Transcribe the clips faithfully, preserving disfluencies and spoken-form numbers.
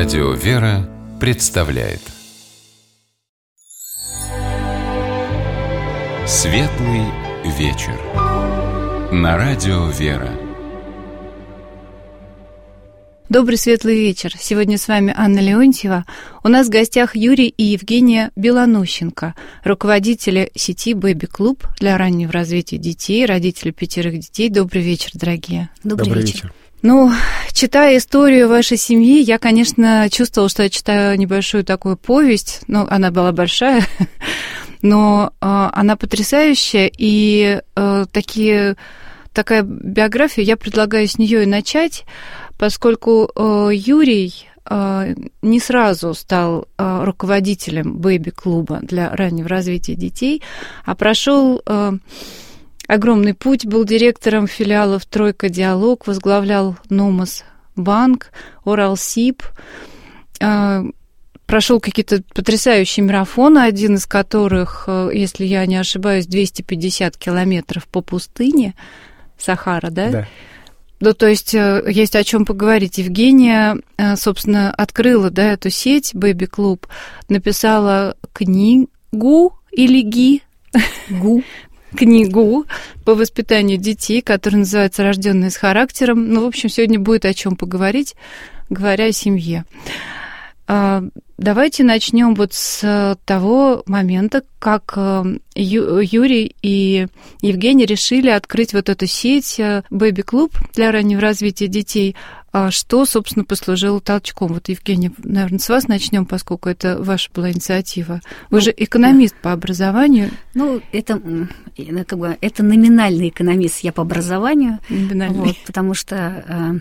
Радио «Вера» представляет Светлый вечер на Радио «Вера». Добрый светлый вечер. Сегодня с вами Анна Леонтьева. У нас в гостях Юрий и Евгения Белонощенко, руководители сети Baby Club для раннего развития детей, родители пятерых детей. Добрый вечер, дорогие. Добрый, Добрый вечер. вечер. Ну, читая историю вашей семьи, я, конечно, чувствовала, что я читаю небольшую такую повесть. Ну, она была большая, но э, она потрясающая. И э, такие, такая биография, я предлагаю с нее и начать, поскольку э, Юрий э, не сразу стал э, руководителем Baby-клуба для раннего развития детей, а прошел э, огромный путь, был директором филиалов «Тройка Диалог», возглавлял Номас Банк, Уралсиб, э, прошел какие-то потрясающие марафоны, один из которых, э, если я не ошибаюсь, двести пятьдесят километров по пустыне, Сахара, да? Да. Ну, то есть есть о чем поговорить. Евгения, собственно, открыла, да, эту сеть Baby Club, написала книгу или ги? Гу. Книгу по воспитанию детей, которая называется «Рожденные с характером». Ну, в общем, сегодня будет о чем поговорить, говоря о семье. Давайте начнем вот с того момента, как Юрий и Евгений решили открыть вот эту сеть Baby Club для раннего развития детей. Что, собственно, послужило толчком? Вот, Евгений, наверное, с вас начнем, поскольку это ваша была инициатива. Вы ну, же экономист да. по образованию. Ну, это, как бы, это номинальный экономист я по образованию. Номинальный. Вот, потому что...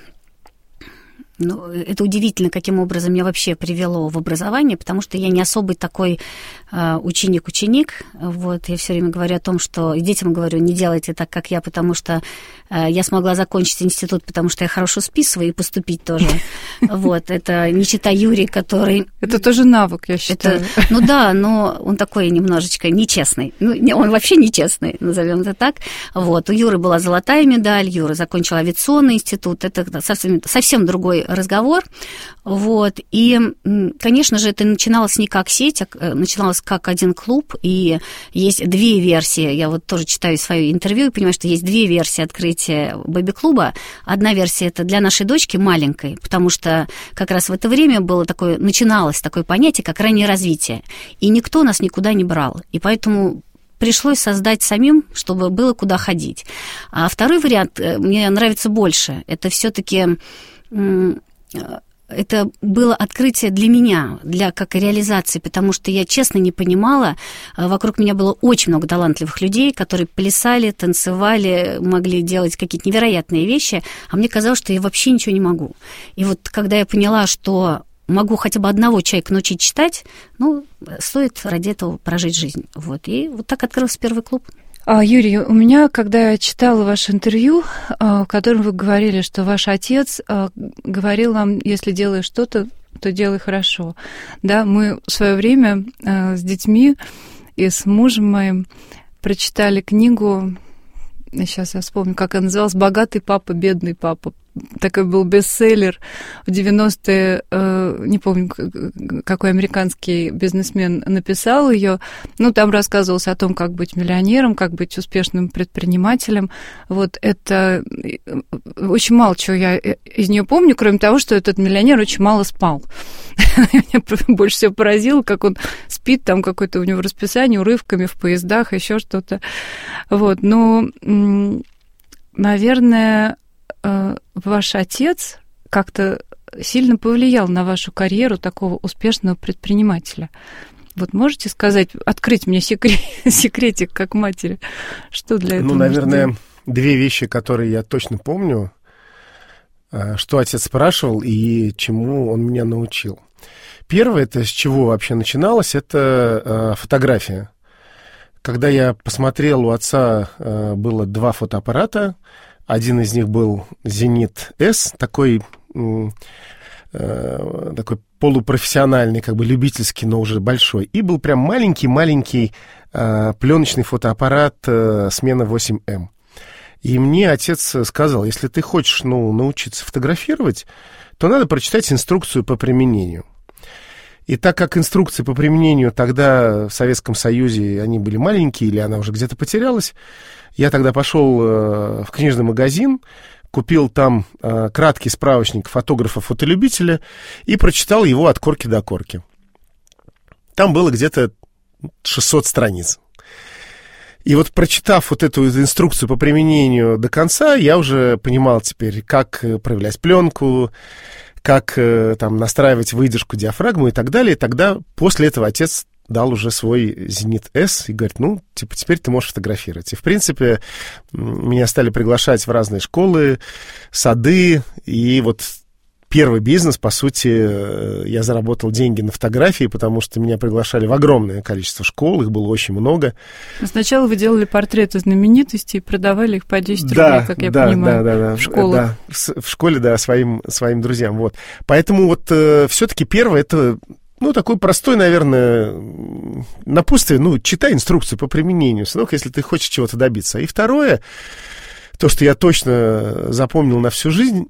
Ну, это удивительно, каким образом меня вообще привело в образование, потому что я не особый такой э, ученик-ученик. Вот, я все время говорю о том, что и детям говорю, не делайте так, как я, потому что э, я смогла закончить институт, потому что я хорошо списываю и поступить тоже. Вот, это не чита Юрий, который... Это тоже навык, я считаю. Ну да, но он такой немножечко нечестный. Ну, он вообще нечестный, назовем это так. Вот, у Юры была золотая медаль, Юра закончил авиационный институт. Это совсем, совсем другой разговор, вот, и, конечно же, это начиналось не как сеть, а начиналось как один клуб, и есть две версии, я вот тоже читаю свое интервью и понимаю, что есть две версии открытия Baby-клуба. Одна версия – это для нашей дочки маленькой, потому что как раз в это время было такое, начиналось такое понятие, как раннее развитие, и никто нас никуда не брал, и поэтому пришлось создать самим, чтобы было куда ходить. А второй вариант мне нравится больше, это все-таки это было открытие для меня, для как реализации, потому что я честно не понимала, вокруг меня было очень много талантливых людей, которые плясали, танцевали, могли делать какие-то невероятные вещи, а мне казалось, что я вообще ничего не могу. И вот когда я поняла, что могу хотя бы одного человека научить читать, ну, стоит ради этого прожить жизнь. Вот. И вот так открылся первый клуб. Юрий, у меня, когда я читала ваше интервью, в котором вы говорили, что ваш отец говорил вам, если делаешь что-то, то делай хорошо. Да, мы в свое время с детьми и с мужем моим прочитали книгу, сейчас я вспомню, как она называлась, «Богатый папа, бедный папа». Такой был бестселлер в девяностые, не помню, какой американский бизнесмен написал ее. Ну, там рассказывалось о том, как быть миллионером, как быть успешным предпринимателем. Вот это очень мало чего я из нее помню, кроме того, что этот миллионер очень мало спал. Меня больше всего поразило, как он спит, там какое-то у него расписание урывками в поездах, еще что-то. Вот, но, наверное, ваш отец как-то сильно повлиял на вашу карьеру такого успешного предпринимателя. Вот можете сказать, открыть мне секрет, секретик как матери, что для этого? Ну, наверное, две вещи, которые я точно помню, что отец спрашивал и чему он меня научил. Первое, это с чего вообще начиналось, это фотография. Когда я посмотрел, у отца было два фотоаппарата. Один из них был «Зенит С», такой, э, такой полупрофессиональный, как бы любительский, но уже большой. И был прям маленький-маленький э, пленочный фотоаппарат э, «Смена восемь эм». И мне отец сказал, если ты хочешь, ну, научиться фотографировать, то надо прочитать инструкцию по применению. И так как инструкции по применению тогда в Советском Союзе, они были маленькие, или она уже где-то потерялась, я тогда пошел в книжный магазин, купил там краткий справочник фотографа-фотолюбителя и прочитал его от корки до корки. Там было где-то шестьсот страниц. И вот прочитав вот эту инструкцию по применению до конца, я уже понимал теперь, как проявлять пленку, как там настраивать выдержку, диафрагму и так далее. И тогда после этого отец дал уже свой «Зенит С» и говорит, ну, типа, теперь ты можешь фотографировать. И, в принципе, меня стали приглашать в разные школы, сады, и вот первый бизнес, по сути, я заработал деньги на фотографии, потому что меня приглашали в огромное количество школ, их было очень много. Сначала вы делали портреты знаменитостей и продавали их по десять да, рублей, как я да, понимаю, да, да, да, в школах. Да, в школе, да, своим, своим друзьям, вот. Поэтому вот э, все-таки первое, это, ну, такой простой, наверное, напутствие, ну, читай инструкцию по применению, сынок, если ты хочешь чего-то добиться. И второе, то, что я точно запомнил на всю жизнь,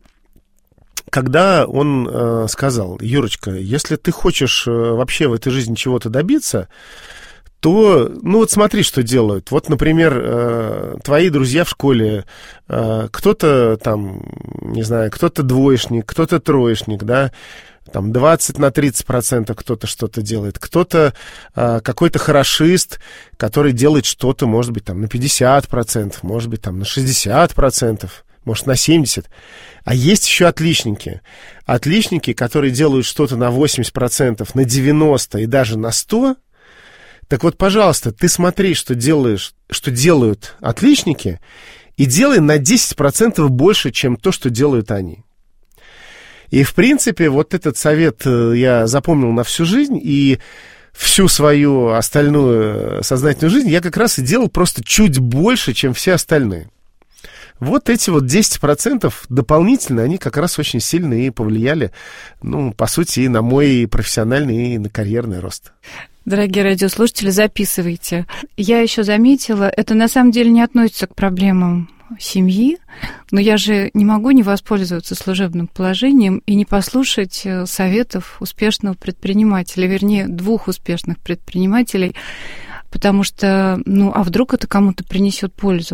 когда он э, сказал, Юрочка, если ты хочешь э, вообще в этой жизни чего-то добиться, то, ну вот смотри, что делают. Вот, например, э, твои друзья в школе, э, кто-то там, не знаю, кто-то двоечник, кто-то троечник, да, там двадцать на тридцать процентов кто-то что-то делает, кто-то э, какой-то хорошист, который делает что-то, может быть, там на пятьдесят процентов, может быть, там на шестьдесят процентов, может, на семьдесят процентов. А есть еще отличники. Отличники, которые делают что-то на восемьдесят процентов, на девяносто процентов и даже на сто процентов. Так вот, пожалуйста, ты смотри, что делаешь, что делают отличники, и делай на десять процентов больше, чем то, что делают они. И, в принципе, вот этот совет я запомнил на всю жизнь, и всю свою остальную сознательную жизнь я как раз и делал просто чуть больше, чем все остальные. Вот эти вот десять процентов дополнительно, они как раз очень сильно и повлияли, ну, по сути, и на мой профессиональный, и на карьерный рост. Дорогие радиослушатели, записывайте. Я еще заметила, это на самом деле не относится к проблемам семьи, но я же не могу не воспользоваться служебным положением и не послушать советов успешного предпринимателя, вернее, двух успешных предпринимателей, потому что, ну, а вдруг это кому-то принесет пользу?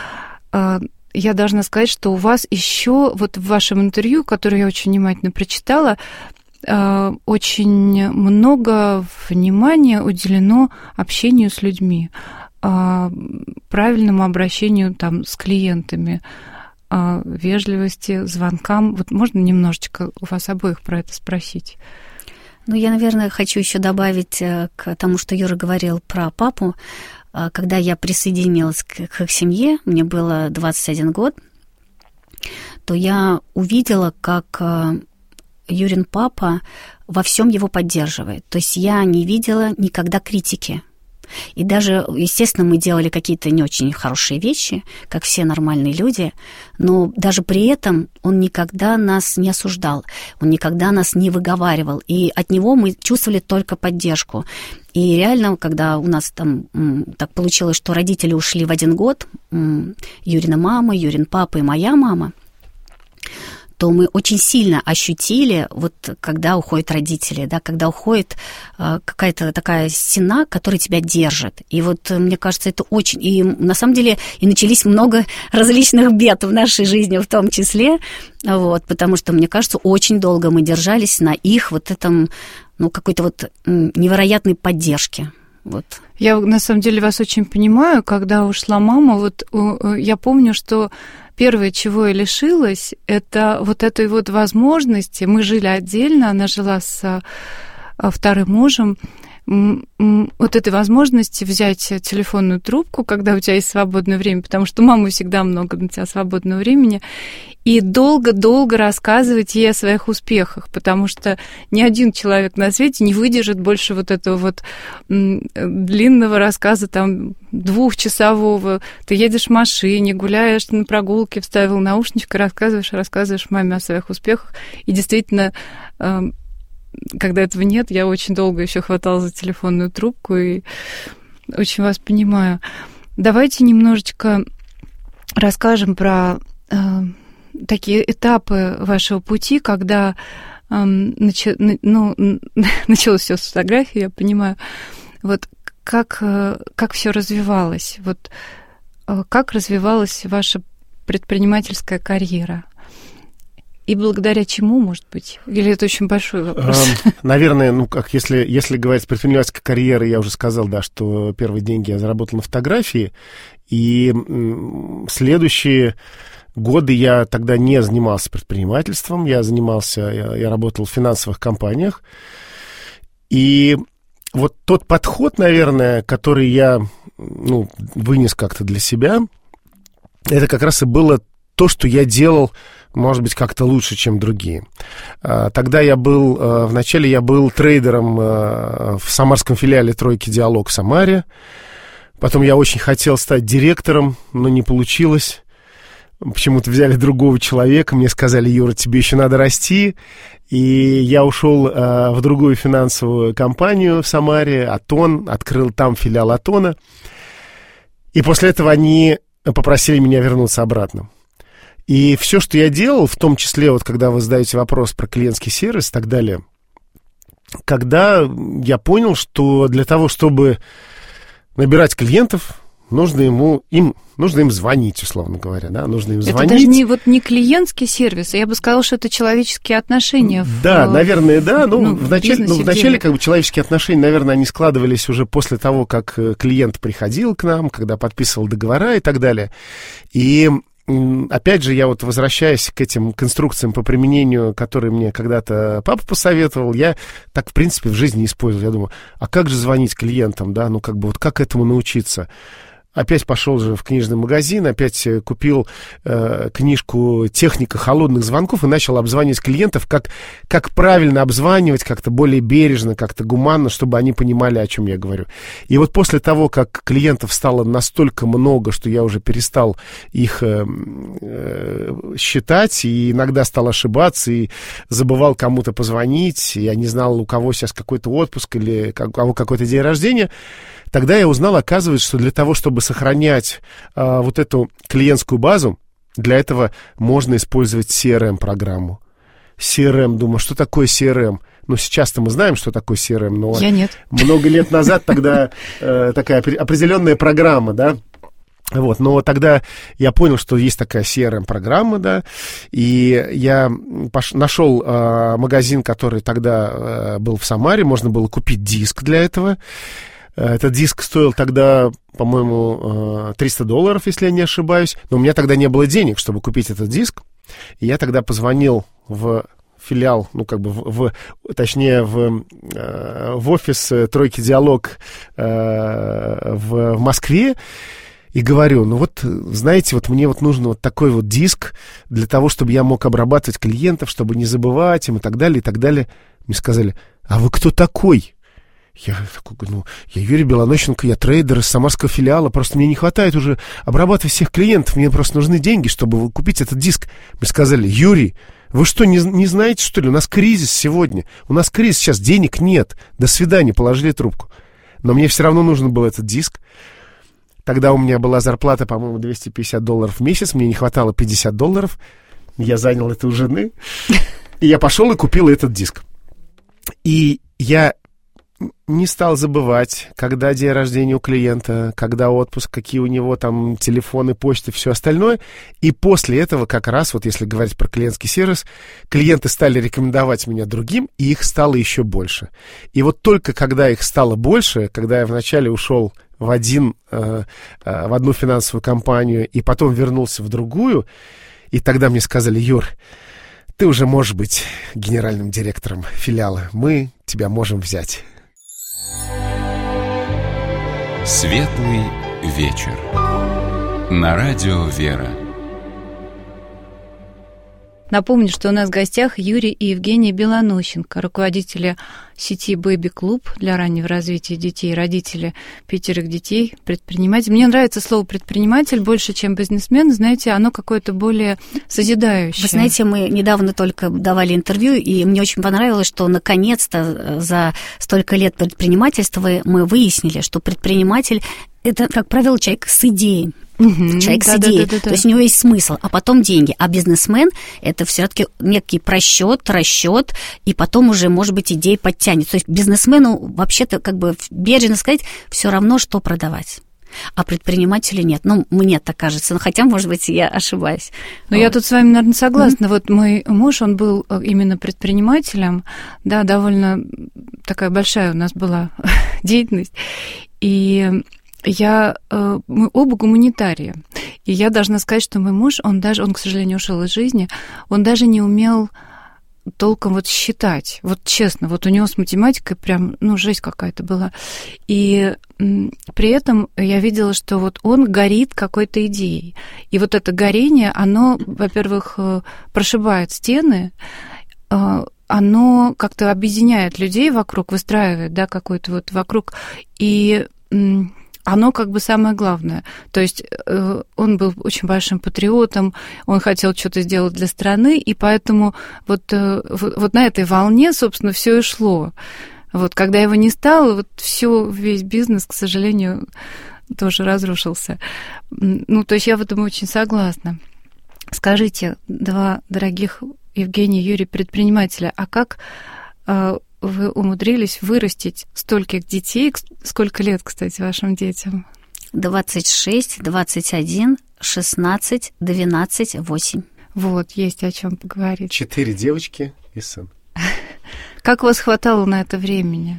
Я должна сказать, что у вас еще вот в вашем интервью, которое я очень внимательно прочитала, очень много внимания уделено общению с людьми, правильному обращению там с клиентами, вежливости, звонкам. Вот можно немножечко у вас обоих про это спросить? Ну, я, наверное, хочу еще добавить к тому, что Юра говорил про папу. Когда я присоединилась к, к их семье, мне было двадцать один год, то я увидела, как Юрин папа во всем его поддерживает. То есть я не видела никогда критики. И даже, естественно, мы делали какие-то не очень хорошие вещи, как все нормальные люди, но даже при этом он никогда нас не осуждал, он никогда нас не выговаривал, и от него мы чувствовали только поддержку. И реально, когда у нас там так получилось, что родители ушли в один год, Юрина мама, Юрин папа и моя мама, то мы очень сильно ощутили, вот когда уходят родители, да, когда уходит э, какая-то такая стена, которая тебя держит. И вот, мне кажется, это очень... И на самом деле и начались много различных бед в нашей жизни в том числе, вот, потому что, мне кажется, очень долго мы держались на их вот этом, ну, какой-то вот невероятной поддержке. Вот. Я, на самом деле, вас очень понимаю, когда ушла мама, вот я помню, что первое, чего я лишилась, это вот этой вот возможности. Мы жили отдельно, она жила с вторым мужем. Вот этой возможности взять телефонную трубку, когда у тебя есть свободное время, потому что у мамы всегда много на тебя свободного времени, и долго-долго рассказывать ей о своих успехах, потому что ни один человек на свете не выдержит больше вот этого вот длинного рассказа, там, двухчасового. Ты едешь в машине, гуляешь на прогулке, вставил наушничек, рассказываешь, рассказываешь маме о своих успехах, и действительно... Когда этого нет, я очень долго еще хватала за телефонную трубку и очень вас понимаю. Давайте немножечко расскажем про э, такие этапы вашего пути, когда э, нач... ну, началось все с фотографии, я понимаю. Вот как, э, как все развивалось? Вот э, как развивалась ваша предпринимательская карьера? И благодаря чему, может быть? Или это очень большой вопрос? Наверное, ну, как если, если говорить с предпринимательской карьерой, я уже сказал, да, что первые деньги я заработал на фотографии, и следующие годы я тогда не занимался предпринимательством, я занимался, я, я работал в финансовых компаниях, и вот тот подход, наверное, который я, ну, вынес как-то для себя, это как раз и было то, что я делал, может быть, как-то лучше, чем другие. Тогда я был, вначале я был трейдером в самарском филиале «Тройки Диалог» в Самаре. Потом я очень хотел стать директором, но не получилось. Почему-то взяли другого человека, мне сказали: Юра, тебе еще надо расти. И я ушел в другую финансовую компанию в Самаре, Атон, открыл там филиал Атона. И после этого они попросили меня вернуться обратно. И все, что я делал, в том числе, вот когда вы задаете вопрос про клиентский сервис и так далее, когда я понял, что для того, чтобы набирать клиентов, нужно ему, им, нужно им звонить, условно говоря, да, нужно им звонить. Это даже не, вот не клиентский сервис, я бы сказала, что это человеческие отношения. Да, в, наверное, да, ну, ну вначале, ну, вначале как бы человеческие отношения, наверное, они складывались уже после того, как клиент приходил к нам, когда подписывал договора и так далее, и опять же, я вот возвращаюсь к этим конструкциям по применению, которые мне когда-то папа посоветовал, я так, в принципе, в жизни использовал. Я думаю, а как же звонить клиентам, да, ну, как бы, вот как этому научиться? Опять пошел же в книжный магазин, опять купил э, книжку «Техника холодных звонков» и начал обзванивать клиентов, как, как правильно обзванивать, как-то более бережно, как-то гуманно, чтобы они понимали, о чем я говорю. И вот после того, как клиентов стало настолько много, что я уже перестал их э, э, считать, и иногда стал ошибаться, и забывал кому-то позвонить, я не знал, у кого сейчас какой-то отпуск или у кого какой-то день рождения, тогда я узнал, оказывается, что для того, чтобы сохранять а, вот эту клиентскую базу, для этого можно использовать си эр эм-программу. си эр эм, думаю, что такое си эр эм? Ну, сейчас-то мы знаем, что такое си эр эм, но я нет. Много лет назад тогда э, такая определенная программа, да, вот, но тогда я понял, что есть такая си эр эм-программа, да, и я пош... нашел э, магазин, который тогда э, был в Самаре, можно было купить диск для этого. Этот диск стоил тогда, по-моему, триста долларов, если я не ошибаюсь. Но у меня тогда не было денег, чтобы купить этот диск. И я тогда позвонил в филиал, ну, как бы, в, в, точнее, в, в офис «Тройки Диалог» в, в Москве. И говорю, ну вот, знаете, вот мне вот нужен вот такой вот диск для того, чтобы я мог обрабатывать клиентов, чтобы не забывать им и так далее, и так далее. Мне сказали: а вы кто такой? Я такой, ну, я Юрий Белонощенко, я трейдер из самарского филиала, просто мне не хватает уже обрабатывать всех клиентов, мне просто нужны деньги, чтобы купить этот диск. Мне сказали: Юрий, вы что, не, не знаете, что ли, у нас кризис сегодня, у нас кризис сейчас, денег нет, до свидания, положили трубку. Но мне все равно нужен был этот диск. Тогда у меня была зарплата, по-моему, двести пятьдесят долларов в месяц, мне не хватало пятьдесят долларов, я занял это у жены, и я пошел и купил этот диск. И я не стал забывать, когда день рождения у клиента, когда отпуск, какие у него там телефоны, почты, все остальное. И после этого как раз, вот если говорить про клиентский сервис, клиенты стали рекомендовать меня другим, и их стало еще больше. И вот только когда их стало больше, когда я вначале ушел в, один, э, э, в одну финансовую компанию и потом вернулся в другую, и тогда мне сказали: Юр, ты уже можешь быть генеральным директором филиала, мы тебя можем взять. Светлый вечер. На радио «Вера». Напомню, что у нас в гостях Юрий и Евгения Белонощенко, руководители сети Baby Club для раннего развития детей, родители пятерых детей, предприниматель. Мне нравится слово предприниматель больше, чем бизнесмен. Знаете, оно какое-то более созидающее. Вы знаете, мы недавно только давали интервью, и мне очень понравилось, что наконец-то за столько лет предпринимательства мы выяснили, что предприниматель — это, как правило, человек с идеей. Угу, человек да, с идеей. Да, да, да, да. То есть у него есть смысл, а потом деньги. А бизнесмен – это все-таки некий просчет, расчет, и потом уже, может быть, идея подтянет. То есть бизнесмену вообще-то, как бы бережно сказать, все равно, что продавать. А предпринимателю нет. Ну, мне так кажется. Ну, хотя, может быть, я ошибаюсь. Но вот. Я тут с вами, наверное, согласна. Mm-hmm. Вот мой муж, он был именно предпринимателем. Да, довольно такая большая у нас была деятельность. И я, мы оба гуманитарии. И я должна сказать, что мой муж, он даже, он, к сожалению, ушел из жизни, он даже не умел толком вот считать. Вот честно, вот у него с математикой прям, ну, жесть какая-то была. И м, при этом я видела, что вот он горит какой-то идеей. И вот это горение, оно, во-первых, прошибает стены, оно как-то объединяет людей вокруг, выстраивает, да, какой-то вот вокруг. И м, оно как бы самое главное. То есть э, он был очень большим патриотом, он хотел что-то сделать для страны, и поэтому вот, э, вот, вот на этой волне, собственно, все и шло. Вот когда его не стало, вот все, весь бизнес, к сожалению, тоже разрушился. Ну, то есть я в этом очень согласна. Скажите, два дорогих Евгений и Юрий предпринимателя, а как э, вы умудрились вырастить стольких детей? Сколько лет, кстати, вашим детям? двадцать шесть, двадцать один, шестнадцать, двенадцать, восемь. Вот, есть о чем поговорить. Четыре девочки и сын. Как у вас хватало на это времени?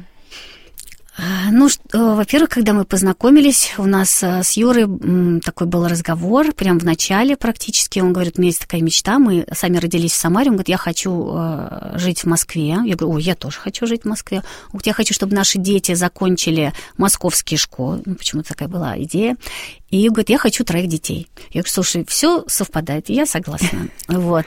Ну, во-первых, когда мы познакомились, у нас с Юрой такой был разговор, прямо в начале практически. Он говорит, у меня есть такая мечта, мы сами родились в Самаре. Он говорит, я хочу жить в Москве. Я говорю, ой, я тоже хочу жить в Москве. Он говорит, я хочу, чтобы наши дети закончили московские школы. Ну, почему-то такая была идея. И говорит, я хочу троих детей. Я говорю, слушай, все совпадает, и я согласна. Вот.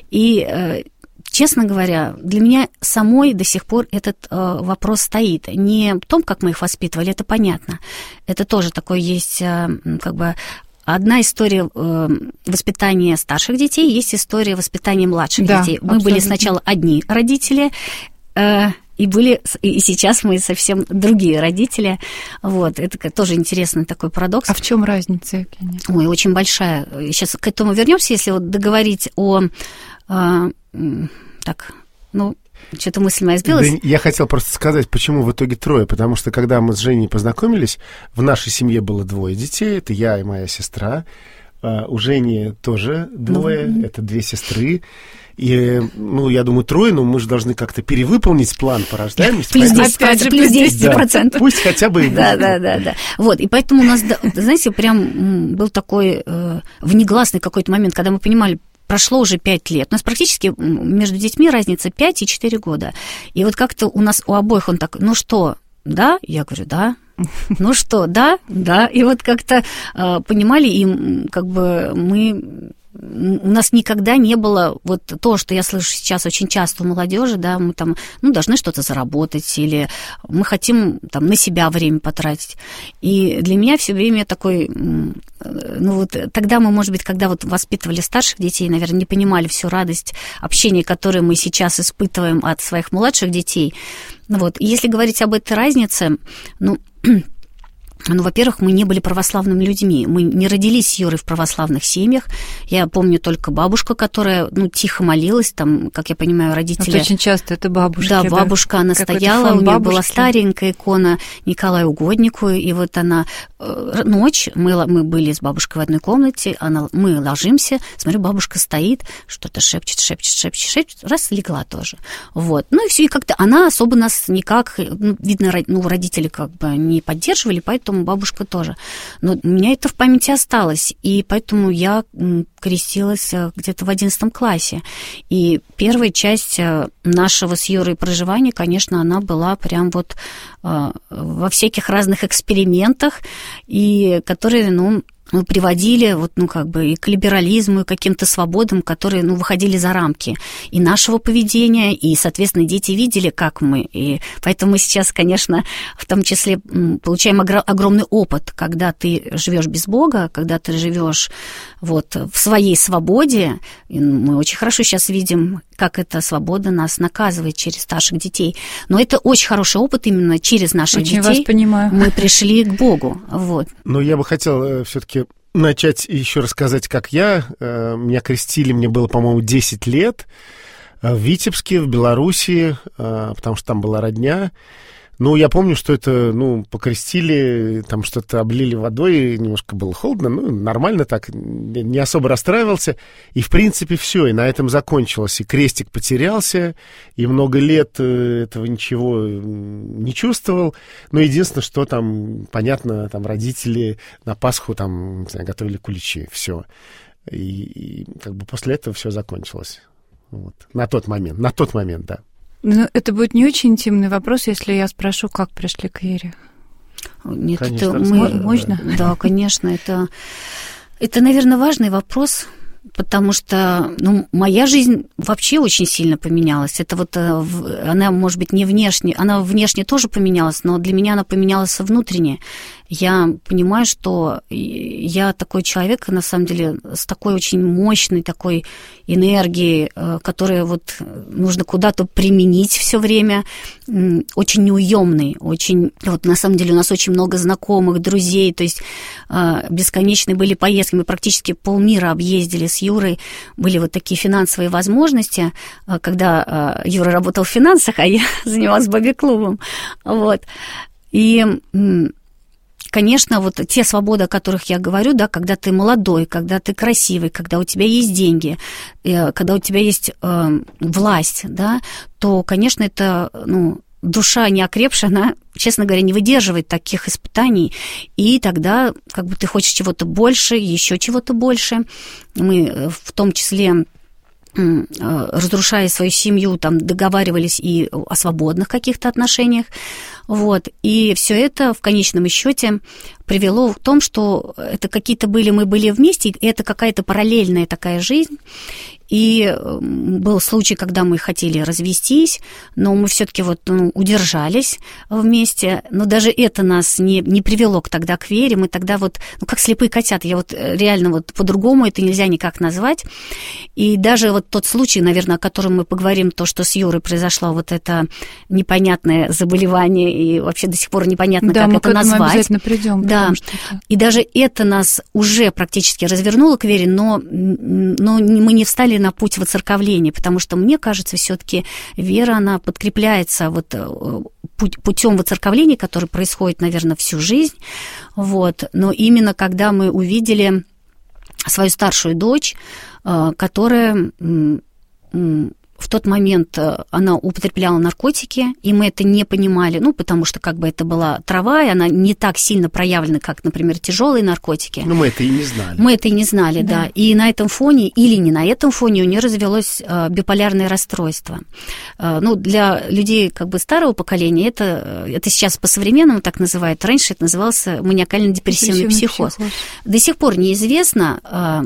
И... Честно говоря, для меня самой до сих пор этот э, вопрос стоит. Не в том, как мы их воспитывали, это понятно. Это тоже такое есть, э, как бы, одна история э, воспитания старших детей, есть история воспитания младших да, детей. Мы абсолютно. Были сначала одни родители, э, и были, и сейчас мы совсем другие родители. Вот, это тоже интересный такой парадокс. А в чем разница, Евгения? Ой, очень большая. Сейчас к этому вернемся, если вот договорить о... э, Так, ну, что-то мысль моя сбилась. Да, я хотел просто сказать, почему в итоге трое. Потому что, когда мы с Женей познакомились, в нашей семье было двое детей. Это я и моя сестра. А у Жени тоже двое. Ну, это две сестры. И, ну, я думаю, трое, но мы же должны как-то перевыполнить план по рождаемости. Плюс десять, плюс десять процентов. Да, пусть хотя бы... Да, да, да, да. Вот, и поэтому у нас, знаете, прям был такой э, внегласный какой-то момент, когда мы понимали, прошло уже пять лет. У нас практически между детьми разница пять и четыре года. И вот как-то у нас у обоих он так, ну что, да? Я говорю, да. Ну что, да? Да. И вот как-то э, понимали, и как бы мы... У нас никогда не было вот то, что я слышу сейчас очень часто у молодежи, да, мы там, ну, должны что-то заработать, или мы хотим там на себя время потратить. И для меня все время такой, ну, вот тогда мы, может быть, когда вот воспитывали старших детей, наверное, не понимали всю радость общения, которую мы сейчас испытываем от своих младших детей. Вот. И если говорить об этой разнице, ну... Ну, во-первых, мы не были православными людьми. Мы не родились с Юрой в православных семьях. Я помню только бабушку, которая, ну, тихо молилась, там, как я понимаю, родители... Вот очень часто это бабушки. Да, бабушка, да? Она Какой-то стояла, у нее была старенькая икона Николаю Угоднику, и вот она... Ночь, мы, мы были с бабушкой в одной комнате, она, мы ложимся, смотрю, бабушка стоит, что-то шепчет, шепчет, шепчет, шепчет, раз, легла тоже. Вот. Ну, и все, и как-то она особо нас никак, ну, видно, ну, родители как бы не поддерживали, поэтому бабушка тоже. Но у меня это в памяти осталось, и поэтому я крестилась где-то в одиннадцатом классе. И первая часть нашего с Юрой проживания, конечно, она была прям вот во всяких разных экспериментах, и которые, ну, приводили вот, ну, как бы и к либерализму, и к каким-то свободам, которые, ну, выходили за рамки и нашего поведения, и, соответственно, дети видели, как мы. И поэтому мы сейчас, конечно, в том числе получаем огромный опыт, когда ты живешь без Бога, когда ты живешь вот в своей свободе. И мы очень хорошо сейчас видим, как эта свобода нас наказывает через старших детей. Но это очень хороший опыт именно через наших очень детей. Вас понимаю. Мы пришли к Богу. Вот. Но я бы хотел все-таки начать еще рассказать, как я. Меня крестили, мне было, по-моему, десять лет в Витебске, в Белоруссии, потому что там была родня. Ну, я помню, что это, ну, покрестили, там что-то облили водой, немножко было холодно, ну, нормально так, не особо расстраивался. И, в принципе, все, и на этом закончилось. И крестик потерялся, и много лет этого ничего не чувствовал. Но единственное, что там, понятно, там родители на Пасху там, не знаю, готовили куличи, все. И, и как бы после этого все закончилось. Вот. На тот момент, на тот момент, да. Ну, это будет не очень интимный вопрос, если я спрошу, как пришли к вере. Нет, конечно, это мы... Можно? Да, конечно, это, это, наверное, важный вопрос, потому что, ну, моя жизнь вообще очень сильно поменялась. Это вот, она, может быть, не внешне, она внешне тоже поменялась, но для меня она поменялась внутренне. Я понимаю, что я такой человек, на самом деле, с такой очень мощной такой энергией, которую вот нужно куда-то применить все время, очень неуемный, очень, вот на самом деле у нас очень много знакомых, друзей, то есть бесконечные были поездки, мы практически полмира объездили с Юрой, были вот такие финансовые возможности, когда Юра работал в финансах, а я занималась бобби-клубом, вот, и... Конечно, вот те свободы, о которых я говорю, да, когда ты молодой, когда ты красивый, когда у тебя есть деньги, когда у тебя есть э, власть, да, то, конечно, это, ну, душа неокрепшая, она, честно говоря, не выдерживает таких испытаний, и тогда как бы ты хочешь чего-то больше, еще чего-то больше. Мы в том числе, разрушая свою семью, там договаривались и о свободных каких-то отношениях. Вот. И все это в конечном счете привело к тому, что это какие-то были, мы были вместе, и это какая-то параллельная такая жизнь. И был случай, когда мы хотели развестись, но мы все-таки вот, ну, удержались вместе. Но даже это нас не, не привело тогда к вере. Мы тогда вот, ну, как слепые котята. Я вот реально вот по-другому это нельзя никак назвать. И даже вот тот случай, наверное, о котором мы поговорим, то, что с Юрой произошло, вот это непонятное заболевание, и вообще до сих пор непонятно, да, как мы это к этому назвать. Обязательно придем. Да, и даже это нас уже практически развернуло к вере, но, но мы не встали на путь воцерковления, потому что, мне кажется, все-таки вера, она подкрепляется вот путем воцерковления, который происходит, наверное, всю жизнь. Вот. Но именно когда мы увидели свою старшую дочь, которая... В тот момент она употребляла наркотики, и мы это не понимали, ну, потому что как бы это была трава, и она не так сильно проявлена, как, например, тяжелые наркотики. Но мы это и не знали. Мы это и не знали, да. да. И на этом фоне, или не на этом фоне, у нее развелось биполярное расстройство. Ну, для людей как бы старого поколения это, это сейчас по-современному так называют. Раньше это называлось маниакально-депрессивный психоз. психоз. До сих пор неизвестно...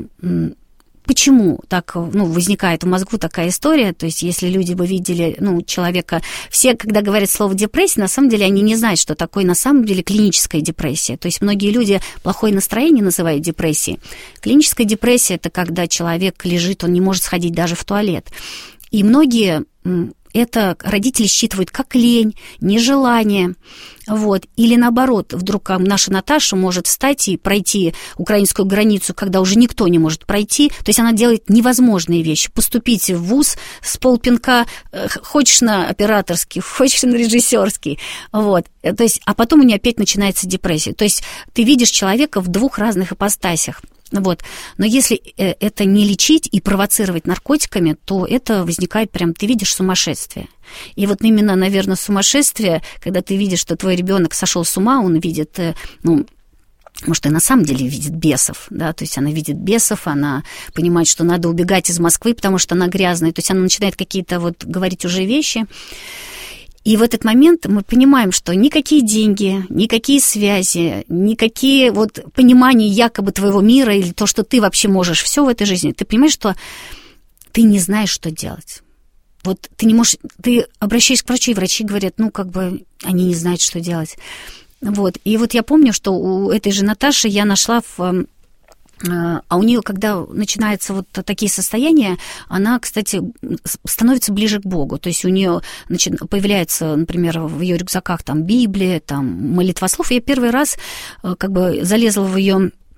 Почему так, ну, возникает в мозгу такая история? То есть, если люди бы видели, ну, человека... Все, когда говорят слово депрессия, на самом деле они не знают, что такое на самом деле клиническая депрессия. То есть, многие люди плохое настроение называют депрессией. Клиническая депрессия – это когда человек лежит, он не может сходить даже в туалет. И многие... Это родители считывают как лень, нежелание. Вот. Или наоборот, вдруг наша Наташа может встать и пройти украинскую границу, когда уже никто не может пройти. То есть она делает невозможные вещи. Поступить в вуз с полпинка, хочешь на операторский, хочешь на режиссерский. Вот. То есть, а потом у нее опять начинается депрессия. То есть ты видишь человека в двух разных ипостасях. Вот. Но если это не лечить и провоцировать наркотиками, то это возникает прям, ты видишь сумасшествие. И вот именно, наверное, сумасшествие, когда ты видишь, что твой ребенок сошел с ума, он видит, ну, может, и на самом деле видит бесов, да, то есть она видит бесов, она понимает, что надо убегать из Москвы, потому что она грязная, то есть она начинает какие-то вот говорить уже вещи. И в этот момент мы понимаем, что никакие деньги, никакие связи, никакие вот понимания якобы твоего мира или то, что ты вообще можешь все в этой жизни, ты понимаешь, что ты не знаешь, что делать. Вот ты не можешь, ты обращаешься к врачу, и врачи говорят, ну, как бы они не знают, что делать. Вот. И вот я помню, что у этой же Наташи я нашла в... А у нее, когда начинаются вот такие состояния, она, кстати, становится ближе к Богу. То есть у нее значит, появляется, например, в ее рюкзаках там Библия, там молитвослов. Я первый раз как бы залезла в ее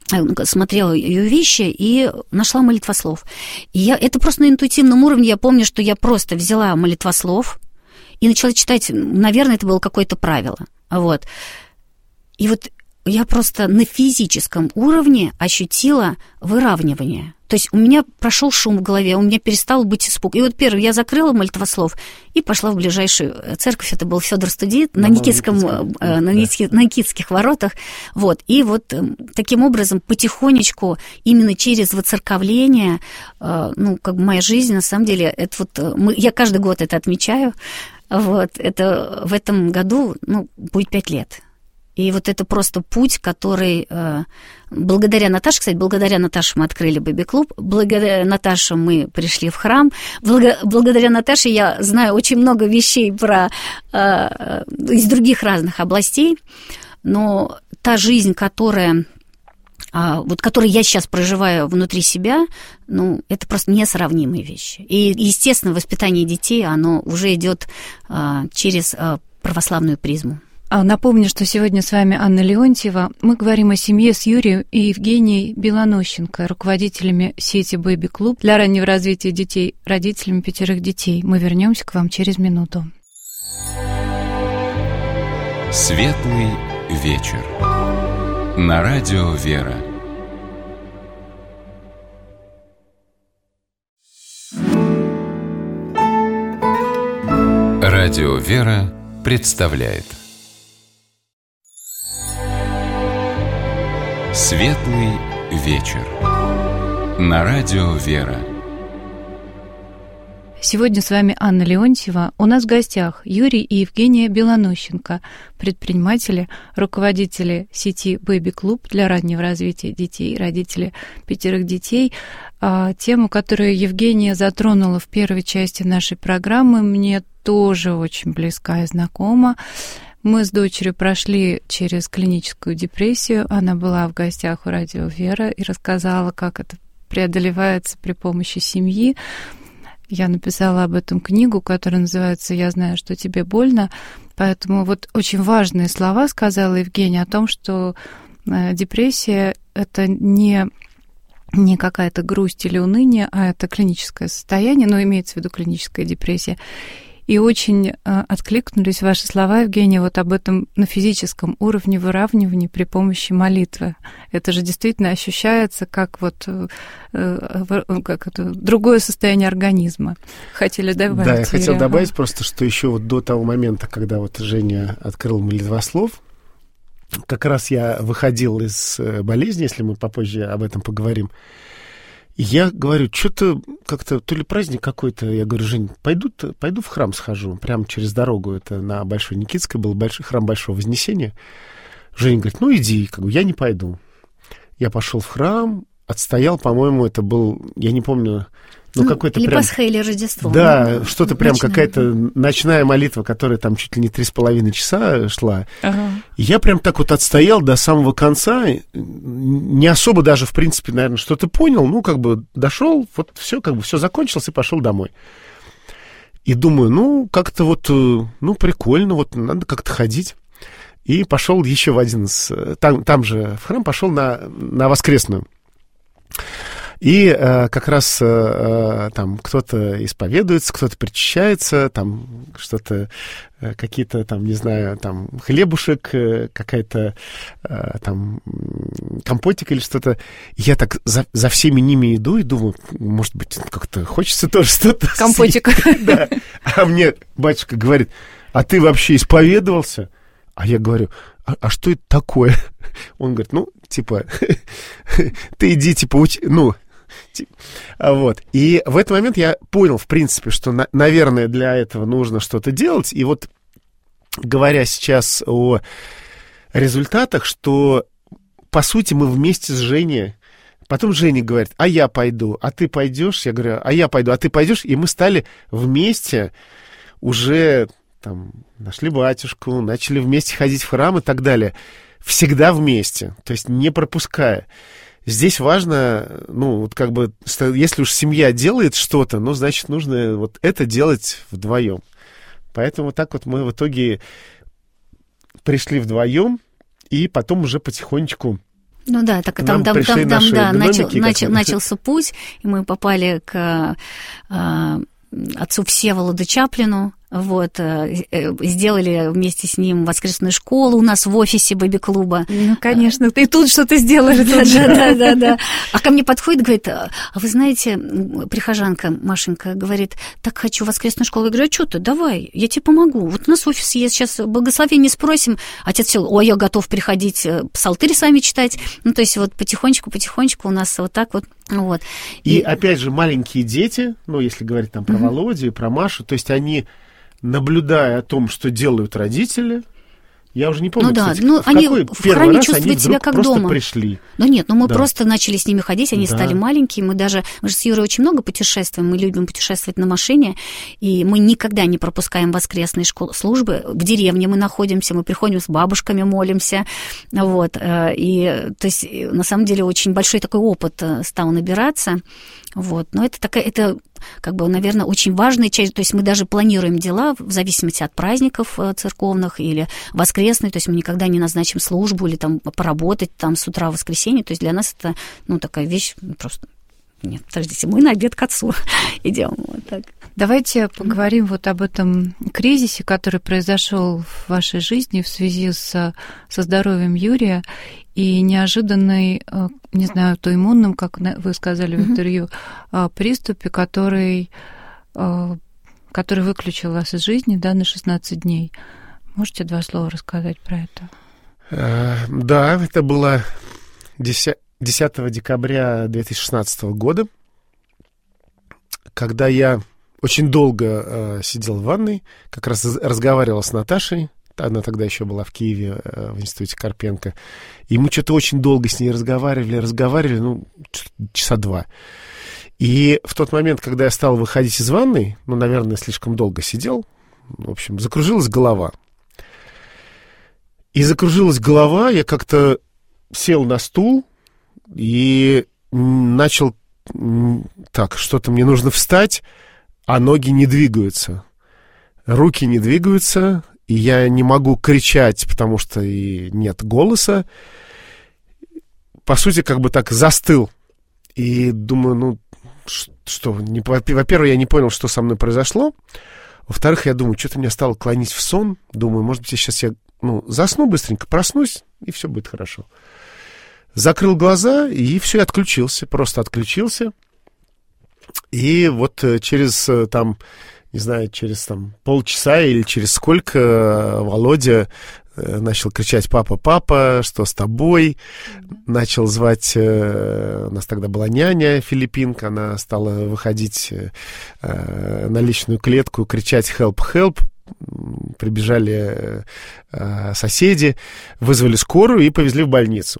смотрела ее вещи и нашла молитвослов. И я, это просто на интуитивном уровне. Я помню, что я просто взяла молитвослов и начала читать. Наверное, это было какое-то правило. Вот. И вот я просто на физическом уровне ощутила выравнивание. То есть у меня прошел шум в голове, у меня перестал быть испуг. И вот первый, я закрыла молитвослов и пошла в ближайшую церковь. Это был Федор Студит на, Никитском, Никитском, э, на, Никитских, на Никитских воротах. Вот. И вот э, таким образом потихонечку, именно через воцерковление, э, ну, как бы моя жизнь, на самом деле, это вот, э, мы, я каждый год это отмечаю. Вот. Это в этом году, ну, будет пять лет. И вот это просто путь, который... Э, благодаря Наташе, кстати, благодаря Наташе мы открыли бэби-клуб, благодаря Наташе мы пришли в храм, Благо, благодаря Наташе я знаю очень много вещей про, э, из других разных областей, но та жизнь, которая... А, вот, который я сейчас проживаю внутри себя, ну, это просто несравнимые вещи. И, естественно, воспитание детей, оно уже идет а, через а, православную призму. Напомню, что сегодня с вами Анна Леонтьева. Мы говорим о семье с Юрием и Евгенией Белонощенко, руководителями сети Baby Club для раннего развития детей, родителями пятерых детей. Мы вернемся к вам через минуту. Светлый вечер. На радио «Вера». Радио «Вера» представляет Светлый вечер. На радио «Вера». Сегодня с вами Анна Леонтьева. У нас в гостях Юрий и Евгения Белонощенко, предприниматели, руководители сети Baby Club для раннего развития детей, родители пятерых детей. Тему, которую Евгения затронула в первой части нашей программы, мне тоже очень близка и знакома. Мы с дочерью прошли через клиническую депрессию. Она была в гостях у радио «Вера» и рассказала, как это преодолевается при помощи семьи. Я написала об этом книгу, которая называется «Я знаю, что тебе больно». Поэтому вот очень важные слова сказала Евгения о том, что депрессия — это не, не какая-то грусть или уныние, а это клиническое состояние, но имеется в виду клиническая депрессия. И очень э, откликнулись ваши слова, Евгения, вот об этом на физическом уровне выравнивания при помощи молитвы. Это же действительно ощущается как вот э, э, как это, другое состояние организма. Хотели добавить? Да, я хотел Юрий? добавить просто, что еще вот до того момента, когда вот Женя открыл молитвослов, как раз я выходил из болезни, если мы попозже об этом поговорим. Я говорю, что-то как-то, то ли праздник какой-то. Я говорю, Жень, пойду, пойду в храм схожу. Прямо через дорогу. Это на Большой Никитской был большой храм Большого Вознесения. Женя говорит, ну иди. Как бы, я не пойду. Я пошел в храм, отстоял, по-моему, это был, я не помню, ну, ну какой-то или прям... Пасха, или Рождество. Да, ну, что-то прям ночная. Какая-то ночная молитва, которая там чуть ли не три с половиной часа шла. Ага. И я прям так вот отстоял до самого конца, не особо даже, в принципе, наверное, что-то понял, ну, как бы дошел, вот все, как бы все закончилось и пошел домой. И думаю, ну, как-то вот, ну, прикольно, вот надо как-то ходить. И пошел еще в один из... Там, там же в храм пошел на, на воскресную. И э, как раз э, там кто-то исповедуется, кто-то причащается, там что-то, э, какие-то там, не знаю, там хлебушек, э, какая-то э, там компотик или что-то. И я так за, за всеми ними иду и думаю, может быть, как-то хочется тоже что-то компотик. Да. А мне батюшка говорит, а ты вообще исповедовался? А я говорю, а, а что это такое? Он говорит, ну, типа, ты иди, типа, учи, ну, вот. И в этот момент я понял, в принципе, что, на, наверное, для этого нужно что-то делать. И вот, говоря сейчас о результатах, что, по сути, мы вместе с Женей. Потом Женя говорит, а я пойду, а ты пойдешь? Я говорю, а я пойду, а ты пойдешь? И мы стали вместе уже, там, нашли батюшку, начали вместе ходить в храм и так далее. Всегда вместе, то есть не пропуская. Здесь важно, ну, вот как бы, если уж семья делает что-то, ну, значит, нужно вот это делать вдвоем. Поэтому так вот мы в итоге пришли вдвоем, и потом уже потихонечку Ну да, так К там, нам там, пришли там, там, наши да, начал, гномики, начал, как- начался путь, и мы попали к а, отцу Всеволоду Чаплину. Вот, э, э, сделали вместе с ним воскресную школу у нас в офисе Бэби-клуба. Ну, конечно, и тут что-то сделали. Да, да, да, да. А ко мне подходит, говорит, а вы знаете, прихожанка Машенька говорит, так хочу воскресную школу. Я говорю, а что ты, давай, я тебе помогу. Вот у нас в офисе есть, сейчас благословение спросим. Отец все, ой, я готов приходить псалтырь сами читать. Ну, то есть вот потихонечку, потихонечку у нас вот так вот. Вот. И, и опять же, маленькие дети, ну, если говорить там про mm-hmm. Володю и про Машу, то есть они, наблюдая о том, что делают родители, я уже не помню, ну, да, кстати, ну, в они какой в первый храме раз чувствуют они себя вдруг как просто дома. пришли. Ну нет, ну мы да. просто начали с ними ходить, они да. стали маленькие, мы даже, мы же с Юрой очень много путешествуем, мы любим путешествовать на машине, и мы никогда не пропускаем воскресные школы, службы, в деревне мы находимся, мы приходим с бабушками, молимся, вот, и, то есть, на самом деле, очень большой такой опыт стал набираться, вот, но это такая, это, как бы, наверное, очень важная часть, то есть мы даже планируем дела в зависимости от праздников церковных или воскресных, то есть мы никогда не назначим службу или там поработать там с утра в воскресенье, то есть для нас это, ну, такая вещь просто... Нет, подождите, мы на обед к отцу идем, вот так. Давайте поговорим вот об этом кризисе, который произошел в вашей жизни в связи с, со здоровьем Юрия и неожиданной, не знаю, то иммунным, как вы сказали в интервью, mm-hmm. приступе, который, который выключил вас из жизни, да, на шестнадцать дней. Можете два слова рассказать про это? Да, это было десятого декабря две тысячи шестнадцатого года, когда я очень долго э, сидел в ванной, как раз разговаривал с Наташей, она тогда еще была в Киеве, э, в институте Карпенко, и мы что-то очень долго с ней разговаривали, разговаривали, ну, часа два. И в тот момент, когда я стал выходить из ванной, ну, наверное, слишком долго сидел, в общем, закружилась голова. И закружилась голова, я как-то сел на стул и начал, так, что-то мне нужно встать, а ноги не двигаются, руки не двигаются, и я не могу кричать, потому что и нет голоса. По сути, как бы так застыл. И думаю, ну, что, не, во-первых, я не понял, что со мной произошло. Во-вторых, я думаю, что-то меня стало клонить в сон. Думаю, может быть, сейчас я ну, засну быстренько, проснусь, и все будет хорошо. Закрыл глаза, и все, и отключился, просто отключился. И вот через, там, не знаю, через там, полчаса или через сколько Володя начал кричать «папа, папа, что с тобой?». Mm-hmm. Начал звать, у нас тогда была няня филиппинка, она стала выходить на личную клетку, кричать «help, help». Прибежали соседи, вызвали скорую и повезли в больницу.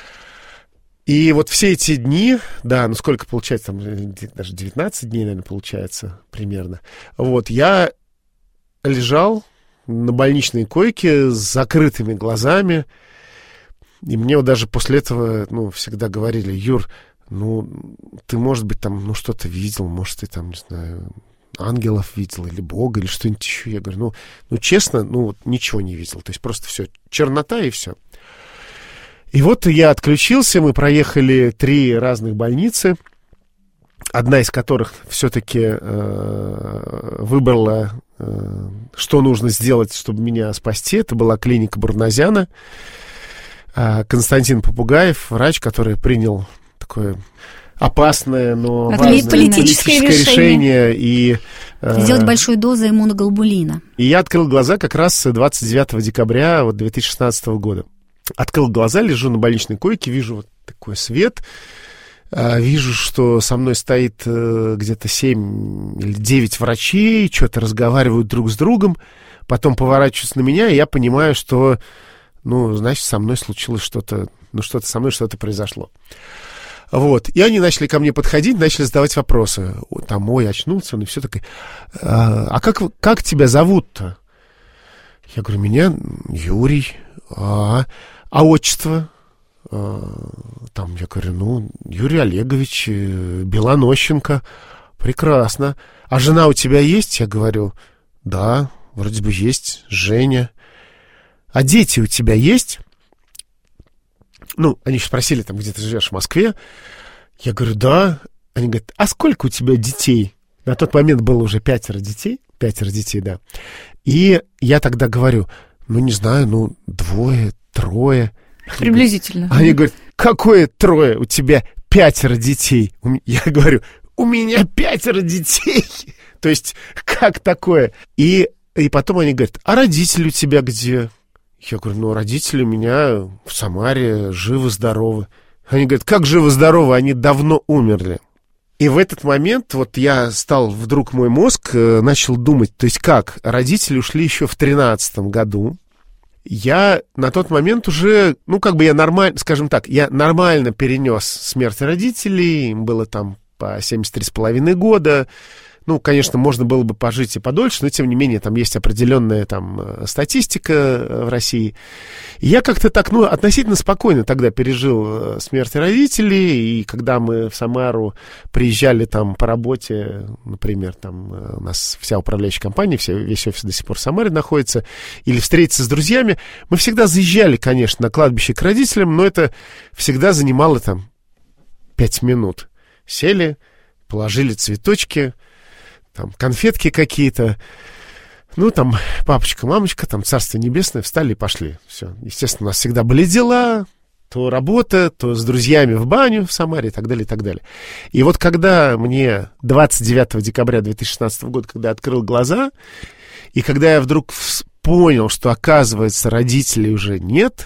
И вот все эти дни, да, ну сколько получается, там даже девятнадцать дней, наверное, получается примерно. Вот, я лежал на больничной койке с закрытыми глазами, и мне вот даже после этого, ну, всегда говорили: Юр, ну, ты, может быть, там, ну, что-то видел, может, ты там, не знаю, ангелов видел, или Бога, или что-нибудь еще. Я говорю, ну, ну честно, ну, вот ничего не видел, то есть просто все, чернота и все. И вот я отключился, мы проехали три разных больницы, одна из которых все-таки э, выбрала, э, что нужно сделать, чтобы меня спасти. Это была клиника Бурназяна. Э, Константин Попугаев, врач, который принял такое опасное, но важное политическое решение. решение и, э, сделать большую дозу иммуноглобулина. И я открыл глаза как раз двадцать девятого декабря вот, две тысячи шестнадцатого года. Открыл глаза, лежу на больничной койке, вижу вот такой свет, вижу, что со мной стоит где-то семь или девять врачей, что-то разговаривают друг с другом, потом поворачиваются на меня, и я понимаю, что, ну, значит, со мной случилось что-то, ну, что-то со мной, что-то произошло. Вот, и они начали ко мне подходить, начали задавать вопросы. Там, ой, очнулся, он и все такое. А как, как тебя зовут-то? Я говорю, меня Юрий. А, а отчество? А, там, я говорю, ну, Юрий Олегович Белонощенко. Прекрасно. А жена у тебя есть? Я говорю, да, вроде бы есть, Женя. А дети у тебя есть? ну, они еще спросили, там, где ты живешь, в Москве. Я говорю, да. Они говорят, а сколько у тебя детей? На тот момент было уже пятеро детей. Пятеро детей, да. И я тогда говорю, ну, не знаю, ну, двое, трое. Приблизительно. Они говорят, какое трое? У тебя пятеро детей. Я говорю, у меня пятеро детей. То есть, как такое? И, и потом они говорят, а родители у тебя где? Я говорю, ну, родители у меня в Самаре, живы-здоровы. Они говорят, как живы-здоровы? Они давно умерли. И в этот момент вот я стал, вдруг мой мозг э, начал думать, то есть как? Родители ушли еще в тринадцатом году. Я на тот момент уже, ну, как бы я нормально, скажем так, я нормально перенес смерть родителей, им было там по семьдесят три с половиной года. Ну, конечно, можно было бы пожить и подольше, но, тем не менее, там есть определенная там статистика в России. И я как-то так, ну, относительно спокойно тогда пережил смерть родителей, и когда мы в Самару приезжали там по работе, например, там у нас вся управляющая компания, вся, весь офис до сих пор в Самаре находится, или встретиться с друзьями, мы всегда заезжали, конечно, на кладбище к родителям, но это всегда занимало там пять минут. Сели, положили цветочки, там конфетки какие-то, ну, там папочка, мамочка, там Царство Небесное, встали и пошли. Все. Естественно, у нас всегда были дела, то работа, то с друзьями в баню в Самаре и так далее, и так далее. И вот когда мне двадцать девятого декабря две тысячи шестнадцатого года, когда я открыл глаза, и когда я вдруг понял, что, оказывается, родителей уже нет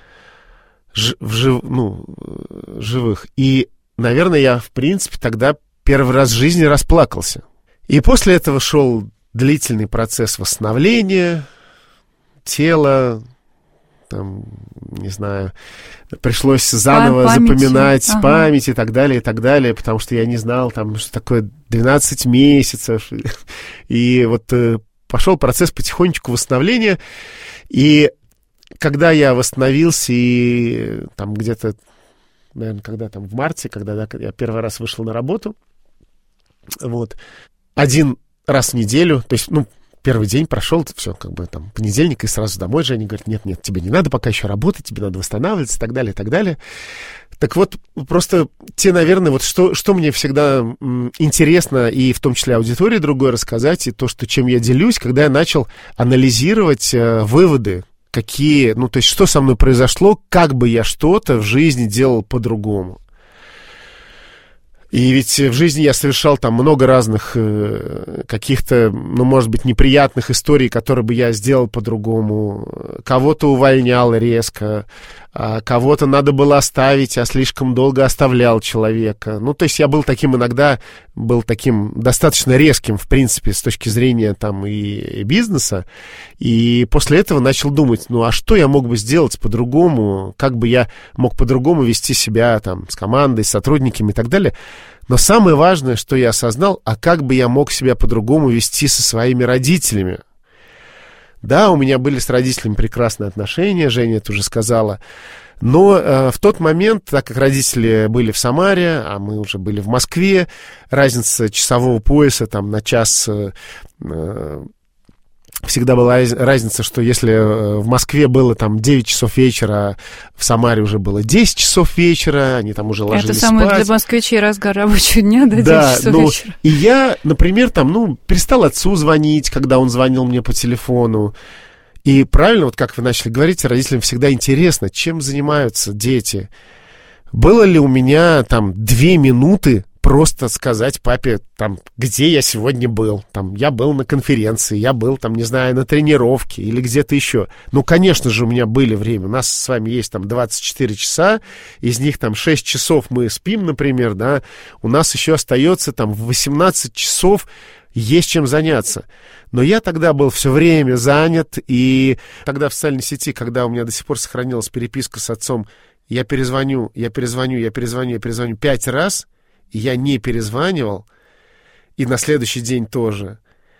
ж- в жив- ну, живых, и, наверное, я, в принципе, тогда первый раз в жизни расплакался. И после этого шел длительный процесс восстановления тела, там, не знаю, пришлось заново Памяти. запоминать Ага. память и так далее, и так далее, потому что я не знал, там, что такое двенадцать месяцев. И вот э, пошел процесс потихонечку восстановления. И когда я восстановился, и там где-то, наверное, когда там в марте, когда да, я первый раз вышел на работу, вот, один раз в неделю, то есть, ну, первый день прошел, все, как бы там понедельник, и сразу домой Женя говорит, нет-нет, тебе не надо пока еще работать, тебе надо восстанавливаться и так далее, и так далее. Так вот, просто те, наверное, вот что, что мне всегда м, интересно, и в том числе аудитории другой рассказать, и то, что, чем я делюсь, когда я начал анализировать э, выводы, какие, ну, то есть, что со мной произошло, как бы я что-то в жизни делал по-другому. И ведь в жизни я совершал там много разных э, каких-то, ну, может быть, неприятных историй, которые бы я сделал по-другому. Кого-то увольнял резко, а кого-то надо было оставить, а слишком долго оставлял человека. Ну, то есть я был таким иногда, был таким достаточно резким, в принципе, с точки зрения там и, и бизнеса. И после этого начал думать, ну, а что я мог бы сделать по-другому? Как бы я мог по-другому вести себя там с командой, с сотрудниками и так далее? Но самое важное, что я осознал, а как бы я мог себя по-другому вести со своими родителями? Да, у меня были с родителями прекрасные отношения, Женя это уже сказала. Но э, в тот момент, так как родители были в Самаре, а мы уже были в Москве, разница часового пояса там на час... Э, э, Всегда была разница, что если в Москве было там девять часов вечера, в Самаре уже было десять часов вечера, они там уже ложились спать. Это самый для москвичей разгар рабочего дня, да, да, девять часов ну, вечера. И я, например, там, ну, перестал отцу звонить, когда он звонил мне по телефону. И правильно, вот как вы начали говорить, родителям всегда интересно, чем занимаются дети. Было ли у меня там две минуты просто сказать папе, там, где я сегодня был. Там, я был на конференции, я был, там, не знаю, на тренировке или где-то еще. Ну, конечно же, у меня были время. У нас с вами есть там двадцать четыре часа, из них там шесть часов мы спим, например, да. У нас еще остается там восемнадцать часов, есть чем заняться. Но я тогда был все время занят, и тогда в социальной сети, когда у меня до сих пор сохранилась переписка с отцом, я перезвоню, я перезвоню, я перезвоню, я перезвоню пять раз, и я не перезванивал, и на следующий день тоже.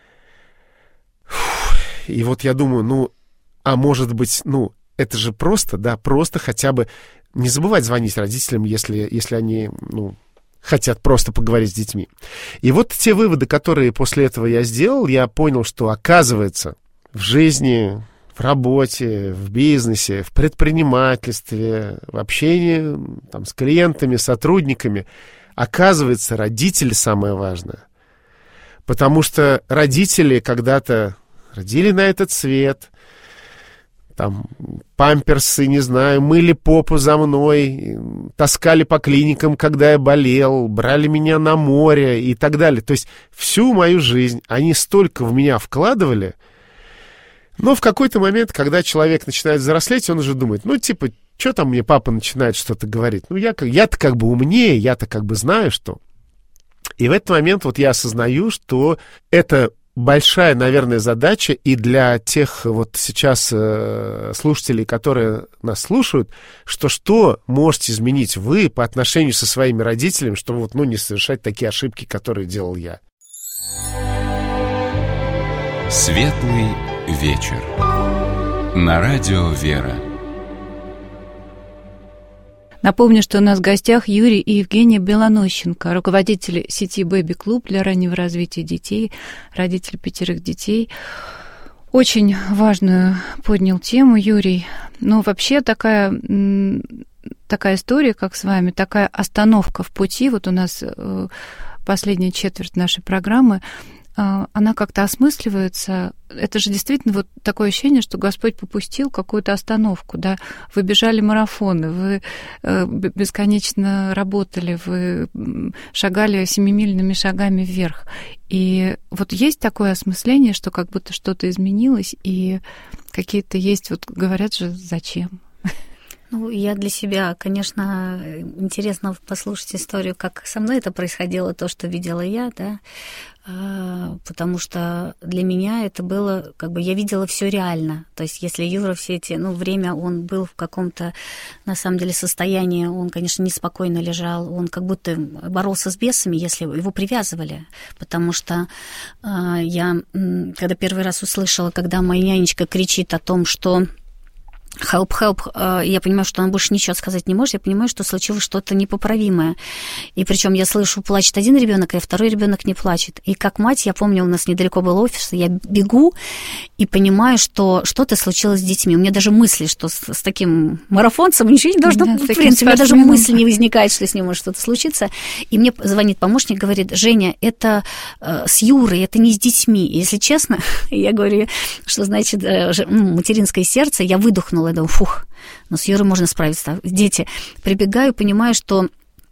Фух. И вот я думаю, ну, а может быть, ну, это же просто, да, просто хотя бы не забывать звонить родителям, если, если они, ну, хотят просто поговорить с детьми. И вот те выводы, которые после этого я сделал, я понял, что, оказывается, в жизни в работе, в бизнесе, в предпринимательстве, в общении там, с клиентами, сотрудниками, оказывается, родители самое важное. Потому что родители когда-то родили на этот свет, там, памперсы, не знаю, мыли попу за мной, таскали по клиникам, когда я болел, брали меня на море и так далее. То есть всю мою жизнь они столько в меня вкладывали, но в какой-то момент, когда человек начинает взрослеть, он уже думает, ну, типа, что там мне папа начинает что-то говорить? Ну, я, я-то как бы умнее, я-то как бы знаю, что... И в этот момент вот я осознаю, что это большая, наверное, задача и для тех вот сейчас э, слушателей, которые нас слушают, что что можете изменить вы по отношению со своими родителями, чтобы вот, ну, не совершать такие ошибки, которые делал я. Светлый вечер. На радио «Вера». Напомню, что у нас в гостях Юрий и Евгения Белонощенко, руководители сети «Бэби-клуб» для раннего развития детей, родители пятерых детей. Очень важную поднял тему Юрий. Но вообще такая, такая история, как с вами, такая остановка в пути, вот у нас последняя четверть нашей программы, она как-то осмысливается. Это же действительно вот такое ощущение, что Господь попустил какую-то остановку, да. Вы бежали марафоны, вы бесконечно работали, вы шагали семимильными шагами вверх. И вот есть такое осмысление, что как будто что-то изменилось, и какие-то есть, вот говорят же, зачем? Ну, я для себя, конечно, интересно послушать историю, как со мной это происходило, то, что видела я, да, потому что для меня это было, как бы, я видела все реально. То есть, если Юра все эти, ну, время он был в каком-то, на самом деле, состоянии, он, конечно, неспокойно лежал, он как будто боролся с бесами, если его привязывали, потому что я, когда первый раз услышала, когда моя нянечка кричит о том, что help, help, я понимаю, что она больше ничего сказать не может, я понимаю, что случилось что-то непоправимое. И причем я слышу, плачет один ребенок, а второй ребенок не плачет. И как мать, я помню, у нас недалеко был офис, я бегу и понимаю, что что-то случилось с детьми. У меня даже мысли, что с, с таким марафонцем ничего не должно, да, в принципе, у меня даже мысли не возникает, что с ним может что-то случиться. И мне звонит помощник, говорит: Женя, это э, с Юрой, это не с детьми. И, если честно, я говорю, что значит э, материнское сердце, я выдохнула. Я думаю, фух, но с Юрой можно справиться. Дети. Прибегаю, понимаю, что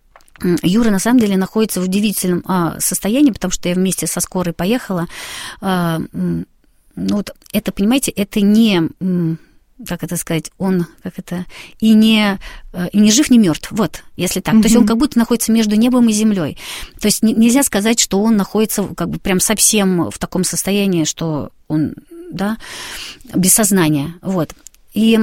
Юра на самом деле находится в удивительном а, состоянии, потому что я вместе со скорой поехала. А, ну вот это, понимаете, это не, как это сказать, он, как это, и не, и не жив, не мертв. Вот, если так. Mm-hmm. То есть он как будто находится между небом и землей. То есть нельзя сказать, что он находится как бы прям совсем в таком состоянии, что он, да, без сознания. Вот. И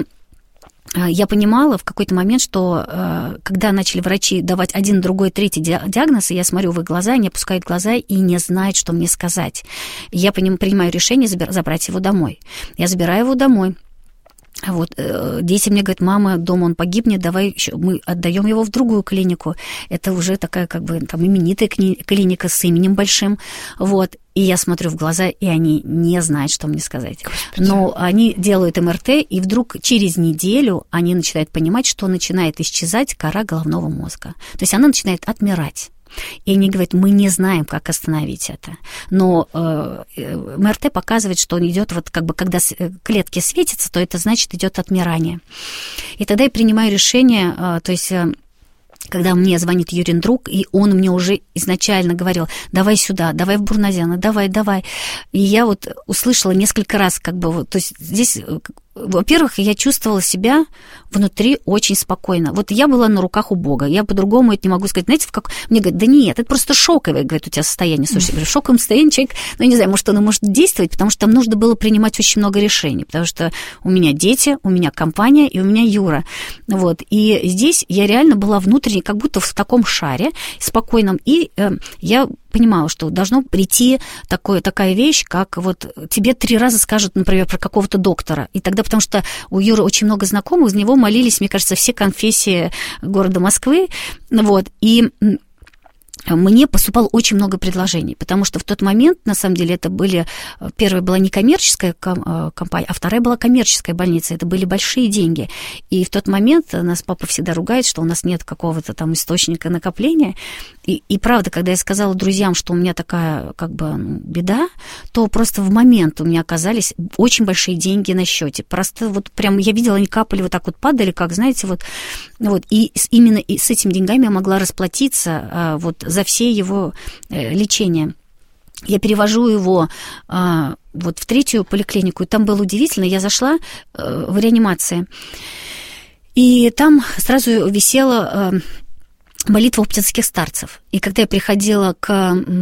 я понимала в какой-то момент, что когда начали врачи давать один, другой, третий диагноз, я смотрю в их глаза, они опускают глаза и не знают, что мне сказать. Я принимаю решение забрать его домой. Я забираю его домой. Вот, дети мне говорят: мама, дома он погибнет, давай еще мы отдаем его в другую клинику. Это уже такая, как бы, там, именитая клиника с именем большим. Вот. И я смотрю в глаза, и они не знают, что мне сказать. Господи. Но они делают эм эр тэ, и вдруг через неделю они начинают понимать, что начинает исчезать кора головного мозга. То есть она начинает отмирать. И они говорят: мы не знаем, как остановить это. Но э, эм эр тэ показывает, что он идет, вот как бы, когда клетки светятся, то это значит, идет отмирание. И тогда я принимаю решение, э, то есть... Э, когда мне звонит Юрин друг, и он мне уже изначально говорил: давай сюда, давай в Бурназяна, давай, давай. И я вот услышала несколько раз, как бы, вот, то есть здесь, во-первых, я чувствовала себя внутри очень спокойно. Вот я была на руках у Бога, я по-другому это не могу сказать. Знаете, в как... мне говорят: да нет, это просто шоковое, говорит, у тебя состояние. Слушай, я говорю, в шоковом состоянии человек, ну, я не знаю, может, он и может действовать, потому что там нужно было принимать очень много решений, потому что у меня дети, у меня компания и у меня Юра. Вот. И здесь я реально была внутренне, как будто в таком шаре спокойном, и э, я понимала, что должно прийти такое, такая вещь, как вот тебе три раза скажут, например, про какого-то доктора, и тогда, потому что у Юры очень много знакомых, из него молились, мне кажется, все конфессии города Москвы, вот, и мне поступало очень много предложений, потому что в тот момент, на самом деле, это были... Первая была не коммерческая компания, а вторая была коммерческая больница. Это были большие деньги. И в тот момент нас папа всегда ругает, что у нас нет какого-то там источника накопления. И, и правда, когда я сказала друзьям, что у меня такая как бы ну, беда, то просто в момент у меня оказались очень большие деньги на счете. Просто вот прям я видела, они капали, вот так вот падали, как, знаете, вот. вот. И именно и с этими деньгами я могла расплатиться вот за все его лечения. Я перевожу его а, вот в третью поликлинику, и там было удивительно, я зашла а, в реанимации, и там сразу висела а, молитва оптинских старцев. И когда я приходила к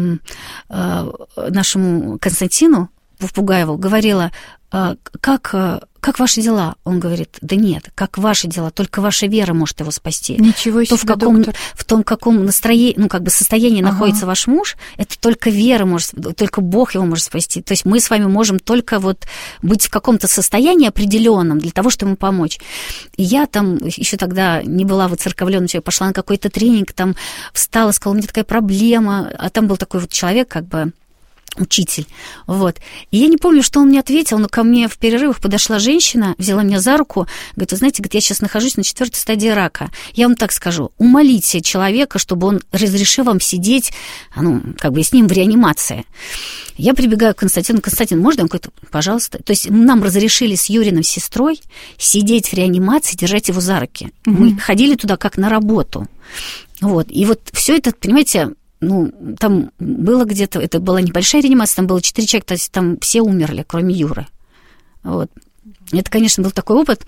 а, нашему Константину Пугаеву, говорила, а, как... как ваши дела? Он говорит, да нет, как ваши дела, только ваша вера может его спасти. Ничего себе, То, в каком, доктор. в том, каком настроении, ну, как бы состоянии ага. находится ваш муж, это только вера может, только Бог его может спасти. То есть мы с вами можем только вот быть в каком-то состоянии определенном для того, чтобы ему помочь. И я там еще тогда не была выцерковленной, я пошла на какой-то тренинг, там встала, сказала, у меня такая проблема, а там был такой вот человек, как бы, учитель, вот. И я не помню, что он мне ответил, но ко мне в перерывах подошла женщина, взяла меня за руку, говорит, вы знаете, говорит, я сейчас нахожусь на четвертой стадии рака. Я вам так скажу, умолите человека, чтобы он разрешил вам сидеть, ну, как бы с ним в реанимации. Я прибегаю к Константину, Константин, можно? Он говорит, пожалуйста. То есть нам разрешили с Юриной сестрой сидеть в реанимации, держать его за руки. Mm-hmm. Мы ходили туда как на работу. Вот. И вот все это, понимаете, ну, там было где-то, это была небольшая реанимация, там было четыре человека, то есть там все умерли, кроме Юры. Вот. Это, конечно, был такой опыт.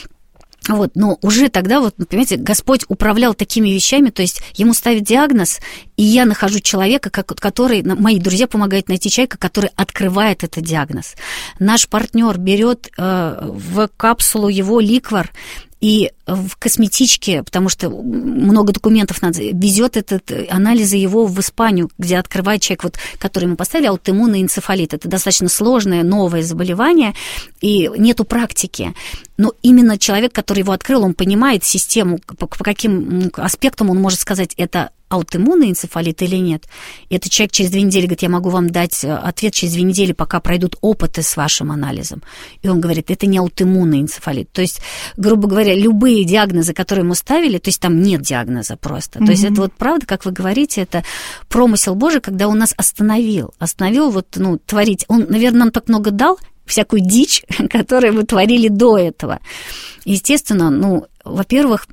Вот, но уже тогда, вот, понимаете, Господь управлял такими вещами, то есть ему ставят диагноз, и я нахожу человека, который, мои друзья помогают найти человека, который открывает этот диагноз. Наш партнер берет э, в капсулу его ликвор, и в косметичке, потому что много документов надо, везет этот анализы его в Испанию, где открывает человек, вот, который ему поставили аутоиммунный энцефалит. Это достаточно сложное, новое заболевание, и нету практики. Но именно человек, который его открыл, он понимает систему, по, по каким аспектам он может сказать, это аутоиммунный энцефалит или нет. И этот человек через две недели говорит, я могу вам дать ответ через две недели, пока пройдут опыты с вашим анализом. И он говорит, это не аутоиммунный энцефалит. То есть, грубо говоря, любые диагнозы, которые ему ставили, то есть там нет диагноза просто. Mm-hmm. То есть это вот правда, как вы говорите, это промысел Божий, когда он нас остановил. Остановил вот, ну, творить. Он, наверное, нам так много дал, всякую дичь, которую мы творили до этого. Естественно, ну, во-первых,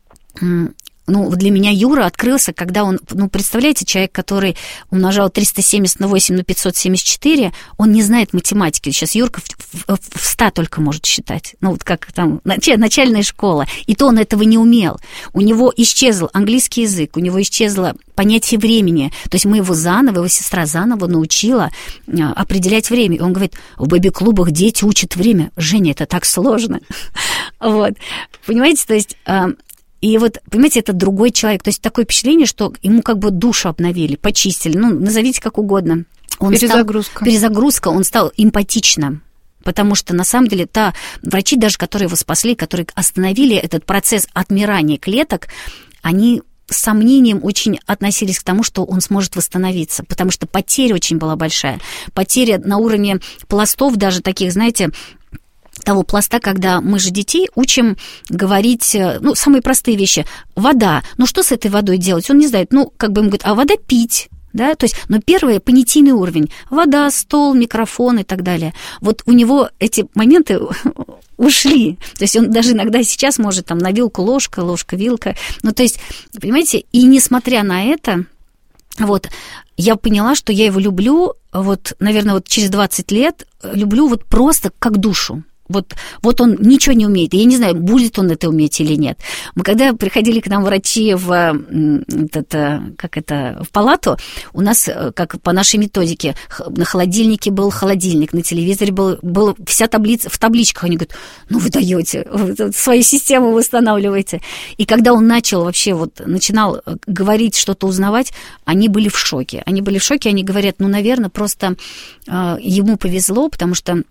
ну, для меня Юра открылся, когда он, ну, представляете, человек, который умножал триста семьдесят на восемь на пятьсот семьдесят четыре, он не знает математики. Сейчас Юрка в, в, в ста только может считать. Ну, вот как там, начальная школа. И то он этого не умел. У него исчезл английский язык, у него исчезло понятие времени. То есть мы его заново, его сестра заново научила определять время. И он говорит, в бэби-клубах дети учат время. Женя, это так сложно. Вот. Понимаете, то есть... И вот, понимаете, это другой человек. То есть такое впечатление, что ему как бы душу обновили, почистили. Ну, назовите как угодно. Он перезагрузка. Стал, перезагрузка, он стал эмпатичным. Потому что, на самом деле, та, врачи даже, которые его спасли, которые остановили этот процесс отмирания клеток, они с сомнением очень относились к тому, что он сможет восстановиться. Потому что потеря очень была большая. Потеря на уровне пластов, даже таких, знаете... того пласта, когда мы же детей учим говорить, ну, самые простые вещи. Вода. Ну, что с этой водой делать? Он не знает. Ну, как бы ему говорят, а вода пить. Да? То есть, но первый понятийный уровень. Вода, стол, микрофон и так далее. Вот у него эти моменты ушли. То есть он даже иногда сейчас может там на вилку ложка, ложка, вилка. Ну, то есть, понимаете, и несмотря на это, вот, я поняла, что я его люблю, вот, наверное, вот через двадцать лет люблю вот просто как душу. Вот, вот он ничего не умеет. Я не знаю, будет он это уметь или нет. Мы когда приходили к нам врачи в, это, как это, в палату, у нас, как по нашей методике, на холодильнике был холодильник, на телевизоре был, был вся таблица, в табличках они говорят, ну вы даете, свою систему восстанавливаете. И когда он начал вообще, вот, начинал говорить, что-то узнавать, они были в шоке. Они были в шоке, они говорят, ну, наверное, просто ему повезло, потому что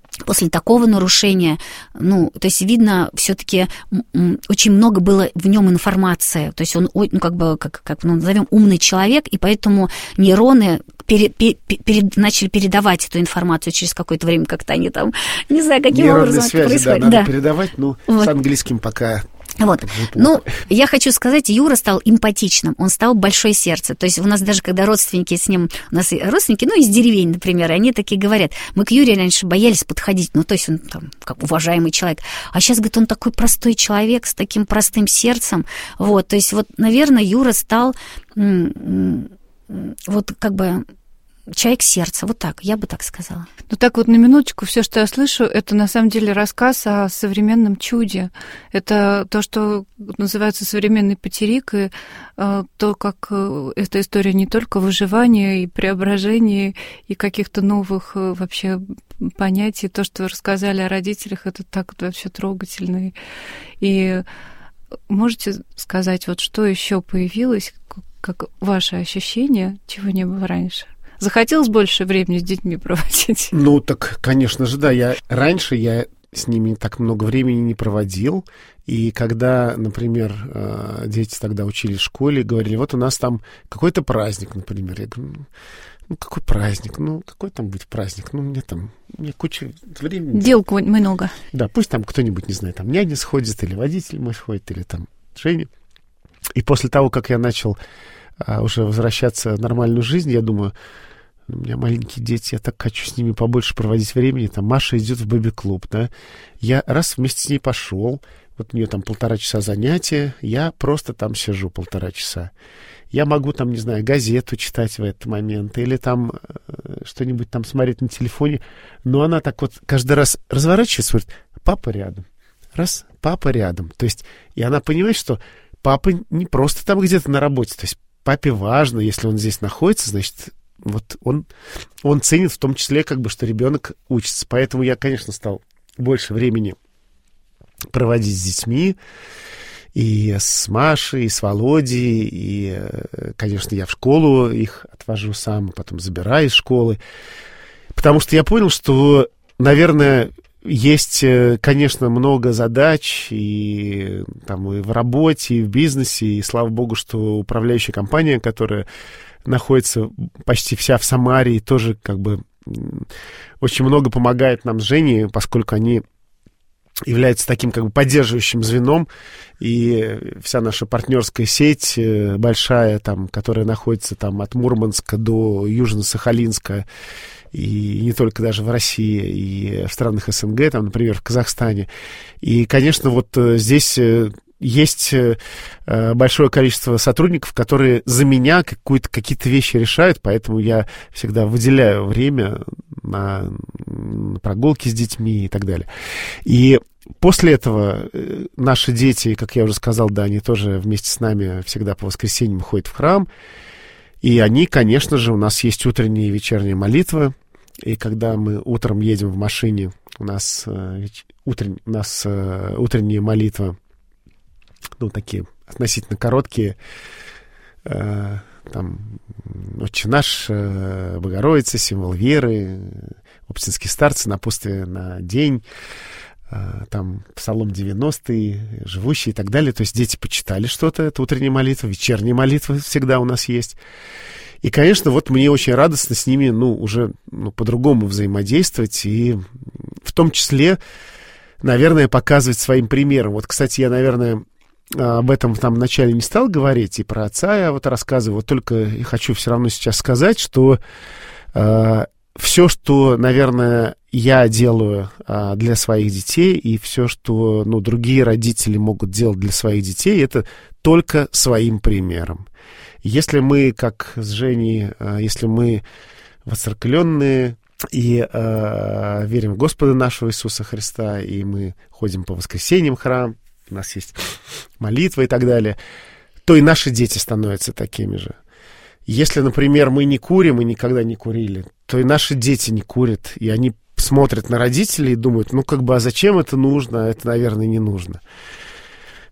после такого нарушения, ну, то есть видно, все-таки очень много было в нем информации. То есть он, ну, как бы, как, как ну, назовем, умный человек, и поэтому нейроны пере, пере, пере, начали передавать эту информацию через какое-то время, как-то они там, не знаю, каким Нейронные образом связи, это происходит. Да, надо да. передавать, ну, вот. С английским пока... Вот. Ну, я хочу сказать, Юра стал эмпатичным, он стал большое сердце. То есть у нас даже, когда родственники с ним, у нас родственники, ну, из деревень, например, они такие говорят, мы к Юре раньше боялись подходить, ну, то есть он там, как уважаемый человек. А сейчас, говорит, он такой простой человек с таким простым сердцем. Вот, то есть вот, наверное, Юра стал вот как бы... человек сердца, вот так, я бы так сказала. Ну так вот на минуточку, все, что я слышу, это на самом деле рассказ о современном чуде. Это то, что называется современный патерик, и э, то, как э, эта история не только выживания и преображения, и каких-то новых э, вообще понятий. То, что вы рассказали о родителях, это так вот вообще трогательно. И можете сказать, вот что еще появилось, как ваше ощущение, чего не было раньше? Захотелось больше времени с детьми проводить? Ну, так, конечно же, да. Я, раньше я с ними так много времени не проводил. И когда, например, дети тогда учились в школе, говорили, вот у нас там какой-то праздник, например. Я говорю, ну, какой праздник? Ну, какой там будет праздник? Ну, мне там, мне куча времени. Дел много. Да, пусть там кто-нибудь, не знаю, там няня сходит, или водитель мой сходит, или там Женя. И после того, как я начал а, уже возвращаться в нормальную жизнь, я думаю... У меня маленькие дети, я так хочу с ними побольше проводить времени. Там Маша идет в бэби-клуб, да. Я раз вместе с ней пошел, вот у нее там полтора часа занятия, я просто там сижу полтора часа. Я могу там, не знаю, газету читать в этот момент или там э, что-нибудь там смотреть на телефоне. Но она так вот каждый раз разворачивается, смотрит, папа рядом. Раз, папа рядом. То есть, и она понимает, что папа не просто там где-то на работе. То есть, папе важно, если он здесь находится, значит... Вот он, он ценит в том числе, как бы, что ребенок учится. Поэтому я, конечно, стал больше времени проводить с детьми. И с Машей, и с Володей. И, конечно, я в школу их отвожу сам, потом забираю из школы. Потому что я понял, что, наверное, есть, конечно, много задач и, там, и в работе, и в бизнесе. И слава богу, что управляющая компания, которая... находится почти вся в Самаре, и тоже как бы очень много помогает нам с Женей, поскольку они являются таким как бы поддерживающим звеном, и вся наша партнерская сеть большая, там, которая находится там от Мурманска до Южно-Сахалинска, и не только даже в России, и в странах СНГ, там, например, в Казахстане. И, конечно, вот здесь... Есть э, большое количество сотрудников, которые за меня какие-то вещи решают, поэтому я всегда выделяю время на, на прогулки с детьми и так далее. И после этого э, наши дети, как я уже сказал, да, они тоже вместе с нами всегда по воскресеньям ходят в храм. И они, конечно же, у нас есть утренние и вечерние молитвы. И когда мы утром едем в машине, у нас, э, утрен, у нас э, утренние молитвы, ну, такие относительно короткие, э, там, «Отче наш», э, «Богородица», «Символ веры», «Оптинские старцы», «Напутствие на день», э, там, «Псалом девяностый», «Живущий» и так далее. То есть дети почитали что-то, это утренняя молитва, вечерняя молитва всегда у нас есть. И, конечно, вот мне очень радостно с ними, ну, уже ну, по-другому взаимодействовать, и в том числе, наверное, показывать своим примером. Вот, кстати, я, наверное... об этом там вначале не стал говорить, и про отца я вот рассказываю, вот только я хочу все равно сейчас сказать, что э, все, что, наверное, я делаю э, для своих детей, и все, что, ну, другие родители могут делать для своих детей, это только своим примером. Если мы, как с Женей, э, если мы воцерквленные и э, верим в Господа нашего Иисуса Христа, и мы ходим по воскресеньям в храм, у нас есть молитва и так далее, то и наши дети становятся такими же. Если, например, мы не курим и никогда не курили, то и наши дети не курят, и они смотрят на родителей и думают, ну, как бы, а зачем это нужно, а это, наверное, не нужно.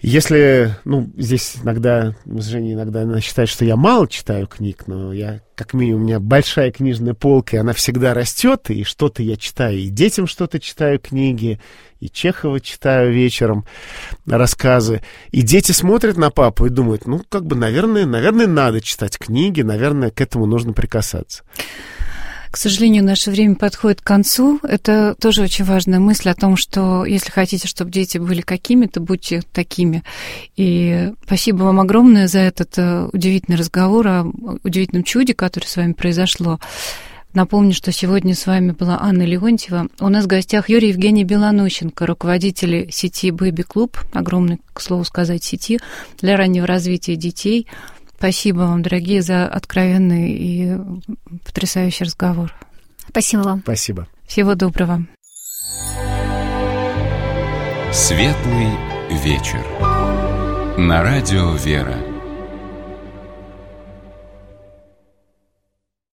Если, ну, здесь иногда, Женя иногда она считает, что я мало читаю книг, но я, как минимум, у меня большая книжная полка, и она всегда растет, и что-то я читаю, и детям что-то читаю книги, и Чехова читаю вечером рассказы. И дети смотрят на папу и думают, ну, как бы, наверное, наверное, надо читать книги, наверное, к этому нужно прикасаться. К сожалению, наше время подходит к концу. Это тоже очень важная мысль о том, что если хотите, чтобы дети были какими-то, будьте такими. И спасибо вам огромное за этот удивительный разговор о удивительном чуде, которое с вами произошло. Напомню, что сегодня с вами была Анна Леонтьева. У нас в гостях Юрий Евгений Белонощенко, руководитель сети Baby Club, огромной, к слову сказать, сети для раннего развития детей. Спасибо вам, дорогие, за откровенный и потрясающий разговор. Спасибо вам. Спасибо. Всего доброго. Светлый вечер. На радио «Вера».